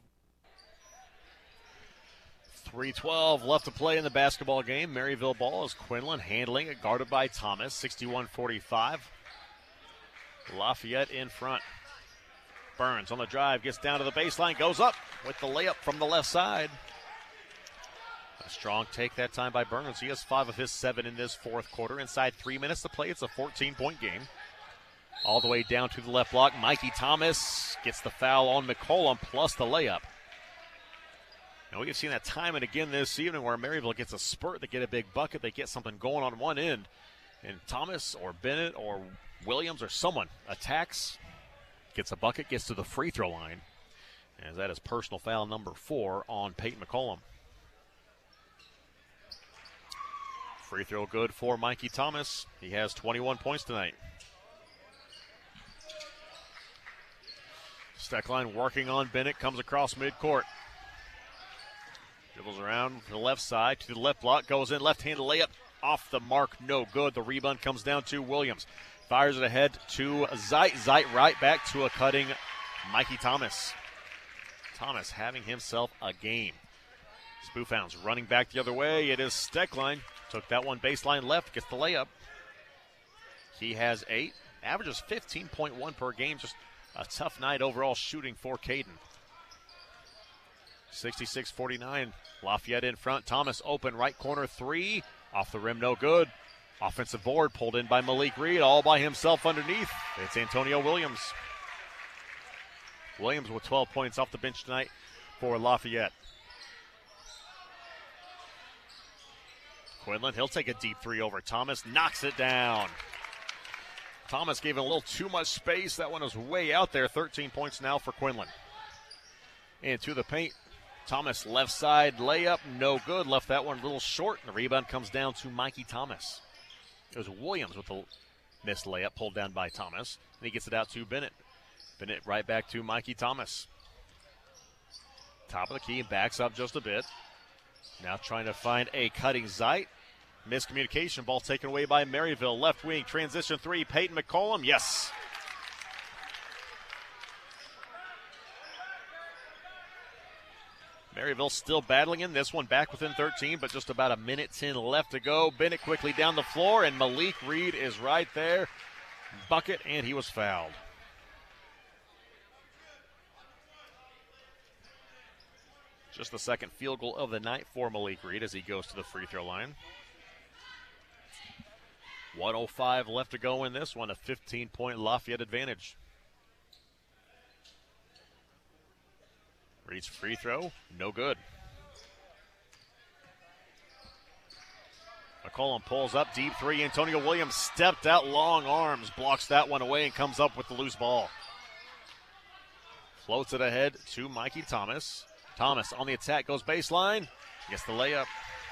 three twelve left to play in the basketball game. Maryville ball is Quinlan handling it, guarded by Thomas, sixty-one forty-five. Lafayette in front. Burns on the drive, gets down to the baseline, goes up with the layup from the left side. A strong take that time by Burns. He has five of his seven in this fourth quarter. Inside three minutes to play, it's a fourteen-point game. All the way down to the left block, Mikey Thomas gets the foul on McCollum plus the layup. Now, we've seen that time and again this evening where Maryville gets a spurt, they get a big bucket, they get something going on one end, and Thomas or Bennett or Williams or someone attacks, gets a bucket, gets to the free throw line, as that is personal foul number four on Peyton McCollum. Free throw good for Mikey Thomas. He has twenty-one points tonight. Steckline working on Bennett, comes across midcourt. Dribbles around to the left side, to the left block, goes in, left-handed layup, off the mark, no good. The rebound comes down to Williams. Fires it ahead to Zeit. Zeit right back to a cutting Mikey Thomas. Thomas having himself a game. Spoof Hounds running back the other way. It is Steckline. Took that one baseline left, gets the layup. He has eight, averages fifteen point one per game, just a tough night overall shooting for Caden. sixty-six forty-nine, Lafayette in front. Thomas open, right corner three. Off the rim, no good. Offensive board pulled in by Malik Reed, all by himself underneath. It's Antonio Williams. Williams with twelve points off the bench tonight for Lafayette. Quinlan, he'll take a deep three over Thomas, knocks it down. Thomas gave it a little too much space. That one was way out there. thirteen points now for Quinlan. Into the paint. Thomas left side layup, no good. Left that one a little short, and the rebound comes down to Mikey Thomas. It was Williams with the missed layup pulled down by Thomas, and he gets it out to Bennett. Bennett right back to Mikey Thomas. Top of the key, backs up just a bit. Now trying to find a cutting Zeit. Miscommunication, ball taken away by Maryville. Left wing, transition three, Peyton McCollum, yes. Maryville still battling in this one, back within thirteen, but just about a minute ten left to go. Bennett quickly down the floor, and Malik Reed is right there. Bucket, and he was fouled. Just the second field goal of the night for Malik Reed as he goes to the free throw line. one oh five left to go in this one, a fifteen-point Lafayette advantage. Reed's free throw, no good. McCollum pulls up, deep three. Antonio Williams stepped out, long arms, blocks that one away and comes up with the loose ball. Floats it ahead to Mikey Thomas. Thomas on the attack, goes baseline, gets the layup.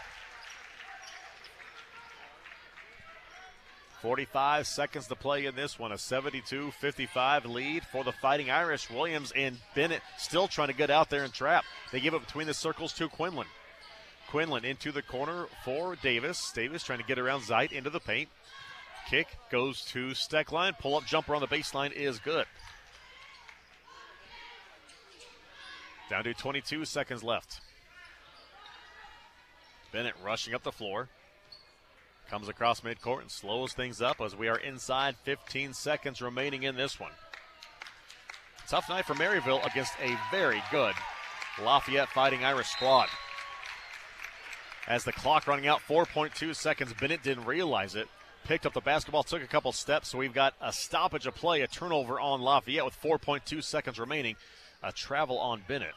forty-five seconds to play in this one, a seventy-two fifty-five lead for the Fighting Irish. Williams and Bennett still trying to get out there and trap. They give it between the circles to Quinlan. Quinlan into the corner for Davis. Davis trying to get around Zeit into the paint. Kick goes to Steckline. Pull-up jumper on the baseline is good. Down to twenty-two seconds left. Bennett rushing up the floor. Comes across midcourt and slows things up as we are inside fifteen seconds remaining in this one. Tough night for Maryville against a very good Lafayette Fighting Irish squad. As the clock running out, four point two seconds. Bennett didn't realize it. Picked up the basketball, took a couple steps, so we've got a stoppage of play, a turnover on Lafayette with four point two seconds remaining. a travel on Bennett.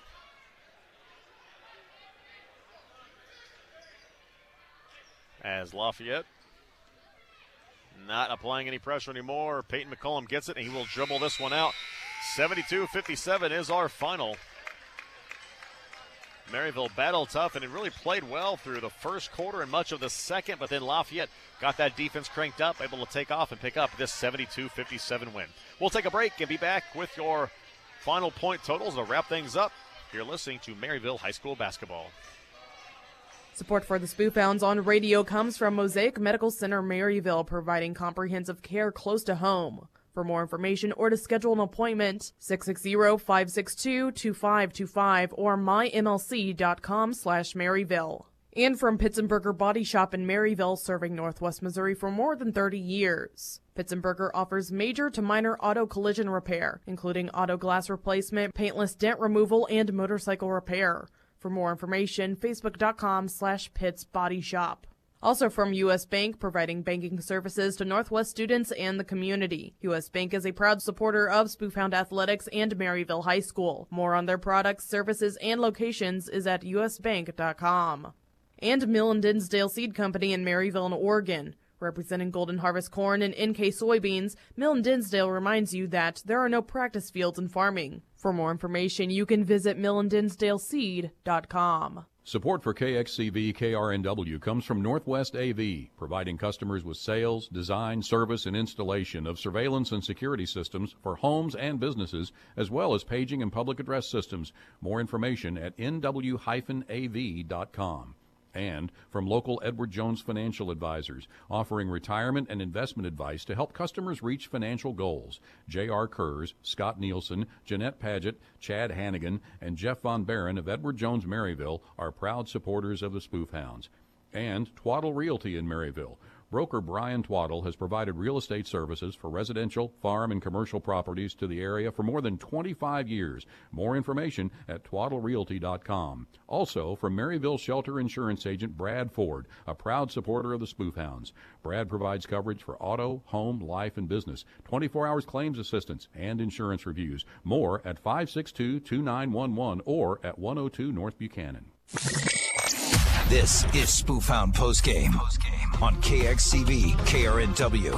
As Lafayette not applying any pressure anymore. Peyton McCollum gets it, and he will dribble this one out. seventy-two fifty-seven is our final. Maryville battled tough, and it really played well through the first quarter and much of the second, but then Lafayette got that defense cranked up, able to take off and pick up this seventy-two fifty-seven win. We'll take a break and be back with your final point totals to wrap things up. You're listening to Maryville High School basketball. Support for the Spoof Hounds on radio comes from Mosaic Medical Center Maryville, providing comprehensive care close to home. For more information or to schedule an appointment, six six zero, five six two, two five two five or my m l c dot com slash Maryville. And from Pitzenberger Body Shop in Maryville, serving Northwest Missouri for more than thirty years. Pitzenberger offers major to minor auto collision repair, including auto glass replacement, paintless dent removal, and motorcycle repair. For more information, facebook.com slash Pitts Body Shop. Also from U S. Bank, providing banking services to Northwest students and the community. U S. Bank is a proud supporter of Spoofhound Athletics and Maryville High School. More on their products, services, and locations is at u s bank dot com. And Mill and Dinsdale Seed Company in Maryville and Oregon. Representing Golden Harvest corn and N K soybeans, Mill and Dinsdale reminds you that there are no practice fields in farming. For more information, you can visit mill and dinsdale seed dot com. Support for K X C V K R N W comes from Northwest A V, providing customers with sales, design, service, and installation of surveillance and security systems for homes and businesses, as well as paging and public address systems. More information at n w dash a v dot com. And from local Edward Jones Financial Advisors, offering retirement and investment advice to help customers reach financial goals. J R. Kurz, Scott Nielsen, Jeanette Paget, Chad Hannigan, and Jeff Von Barron of Edward Jones Maryville are proud supporters of the Spoof Hounds. And Twaddle Realty in Maryville. Broker Brian Twaddle has provided real estate services for residential, farm, and commercial properties to the area for more than twenty-five years. More information at twaddle realty dot com. Also, from Maryville Shelter Insurance Agent Brad Ford, a proud supporter of the Spoof Hounds. Brad provides coverage for auto, home, life, and business, twenty-four hours claims assistance, and insurance reviews. More at five six two, two nine one one or at one oh two North Buchanan. This is Spoof Hound Postgame on K X C V K R N W.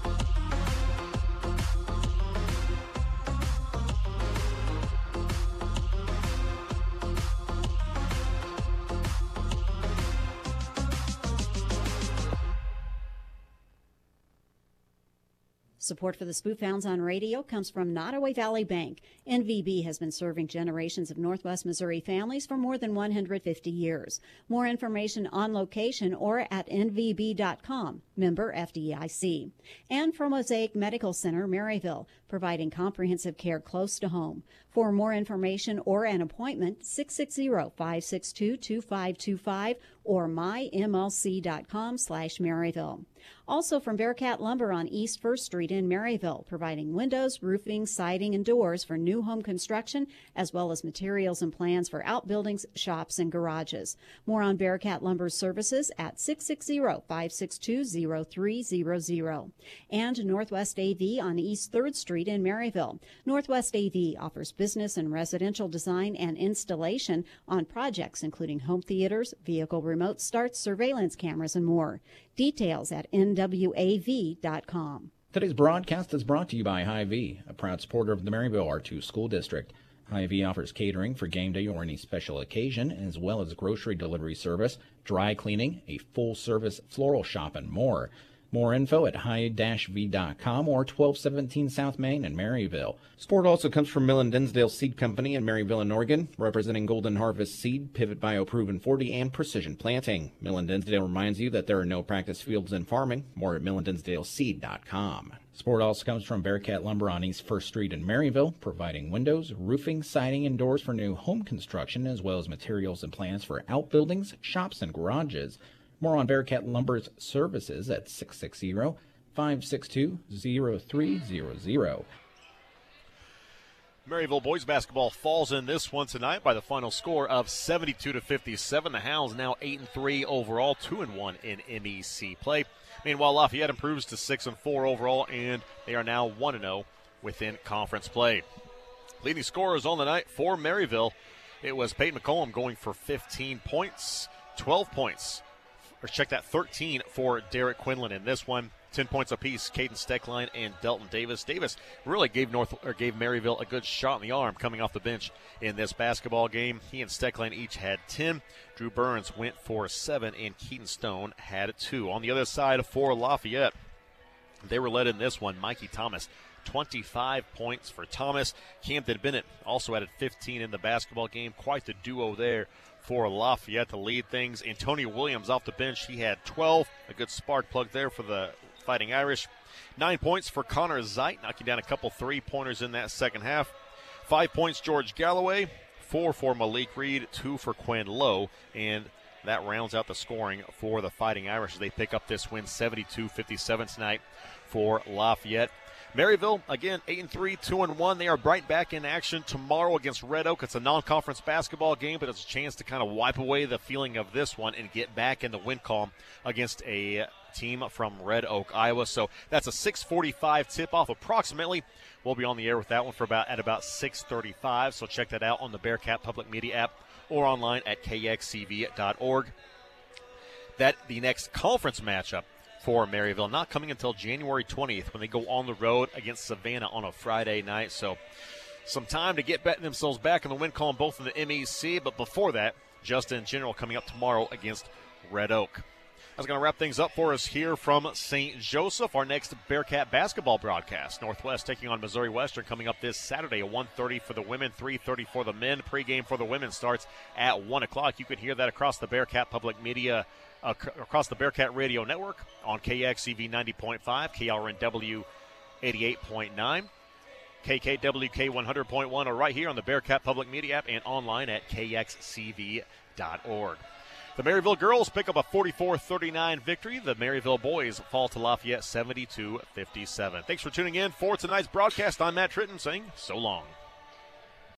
Support for the Spoof Hounds on radio comes from Nottoway Valley Bank. N V B has been serving generations of Northwest Missouri families for more than one hundred fifty years. More information on location or at n v b dot com. Member F D I C. And from Mosaic Medical Center, Maryville, providing comprehensive care close to home. For more information or an appointment, six six zero, five six two, two five two five or my m l c dot com slash Maryville. Also from Bearcat Lumber on East First Street in Maryville, providing windows, roofing, siding, and doors for new home construction, as well as materials and plans for outbuildings, shops, and garages. More on Bearcat Lumber's services at six six zero, five six two, zero three zero zero. And Northwest A V on East Third Street in Maryville. Northwest A V offers business and residential design and installation on projects including home theaters, vehicle remote starts, surveillance cameras, and more. Details at n w a v dot com. Today's broadcast is brought to you by Hy-Vee, a proud supporter of the Maryville R two School District. Hy-Vee offers catering for game day or any special occasion, as well as grocery delivery service, dry cleaning, a full-service floral shop, and more. More info at hy dash v dot com or twelve seventeen South Main in Maryville. Support also comes from Mill and Dinsdale Seed Company in Maryville and Oregon, representing Golden Harvest Seed, Pivot Bio Proven forty, and Precision Planting. Mill and Dinsdale reminds you that there are no practice fields in farming. More at mill and dinsdale seed dot com. Support also comes from Bearcat Lumber on East First Street in Maryville, providing windows, roofing, siding, and doors for new home construction, as well as materials and plans for outbuildings, shops, and garages. More on Bearcat Lumber's services at six six zero, five six two, zero three zero zero. Maryville boys basketball falls in this one tonight by the final score of seventy-two to fifty-seven. The Hounds now eight and three overall, two and one in M E C play. Meanwhile, Lafayette improves to six and four overall, and they are now one and oh within conference play. Leading scorers on the night for Maryville, it was Peyton McCollum going for fifteen points, twelve points, or check that, thirteen for Derek Quinlan in this one. ten points apiece, Caden Steckline and Delton Davis. Davis really gave North or gave Maryville a good shot in the arm coming off the bench in this basketball game. He and Steckline each had ten. Drew Burns went for seven, and Keaton Stone had two. On the other side for Lafayette, they were led in this one. Mikey Thomas, twenty-five points for Thomas. Camden Bennett also added fifteen in the basketball game. Quite the duo there for Lafayette to lead things. Antonio Williams off the bench, he had twelve. A good spark plug there for the Fighting Irish. Nine points for Connor Zeit, knocking down a couple three-pointers in that second half. Five points, George Galloway. Four for Malik Reed, two for Quinn Lowe, and that rounds out the scoring for the Fighting Irish as they pick up this win seventy-two fifty-seven tonight for Lafayette. Maryville, again, eight and three, two and one. They are right back in action tomorrow against Red Oak. It's a non-conference basketball game, but it's a chance to kind of wipe away the feeling of this one and get back in the win column against a team from Red Oak, Iowa. So that's a six forty-five tip-off approximately. We'll be on the air with that one for about at about six thirty-five, so check that out on the Bearcat Public Media app or online at K X C V dot org. That the next conference matchup for Maryville, not coming until January twentieth when they go on the road against Savannah on a Friday night. So some time to get betting themselves back in the win column, both in the M E C. But before that, Justin General coming up tomorrow against Red Oak. That's going to wrap things up for us here from Saint Joseph. Our next Bearcat basketball broadcast, Northwest taking on Missouri Western, coming up this Saturday at one thirty for the women, three thirty for the men. Pregame for the women starts at one o'clock. You can hear that across the Bearcat Public Media, uh, across the Bearcat Radio Network on K X C V ninety point five, K R N W eighty-eight point nine, K K W K one hundred point one, or right here on the Bearcat Public Media app and online at K X C V dot org. The Maryville girls pick up a forty-four thirty-nine victory. The Maryville boys fall to Lafayette seventy-two fifty-seven. Thanks for tuning in for tonight's broadcast. I'm Matt Tritton saying so long.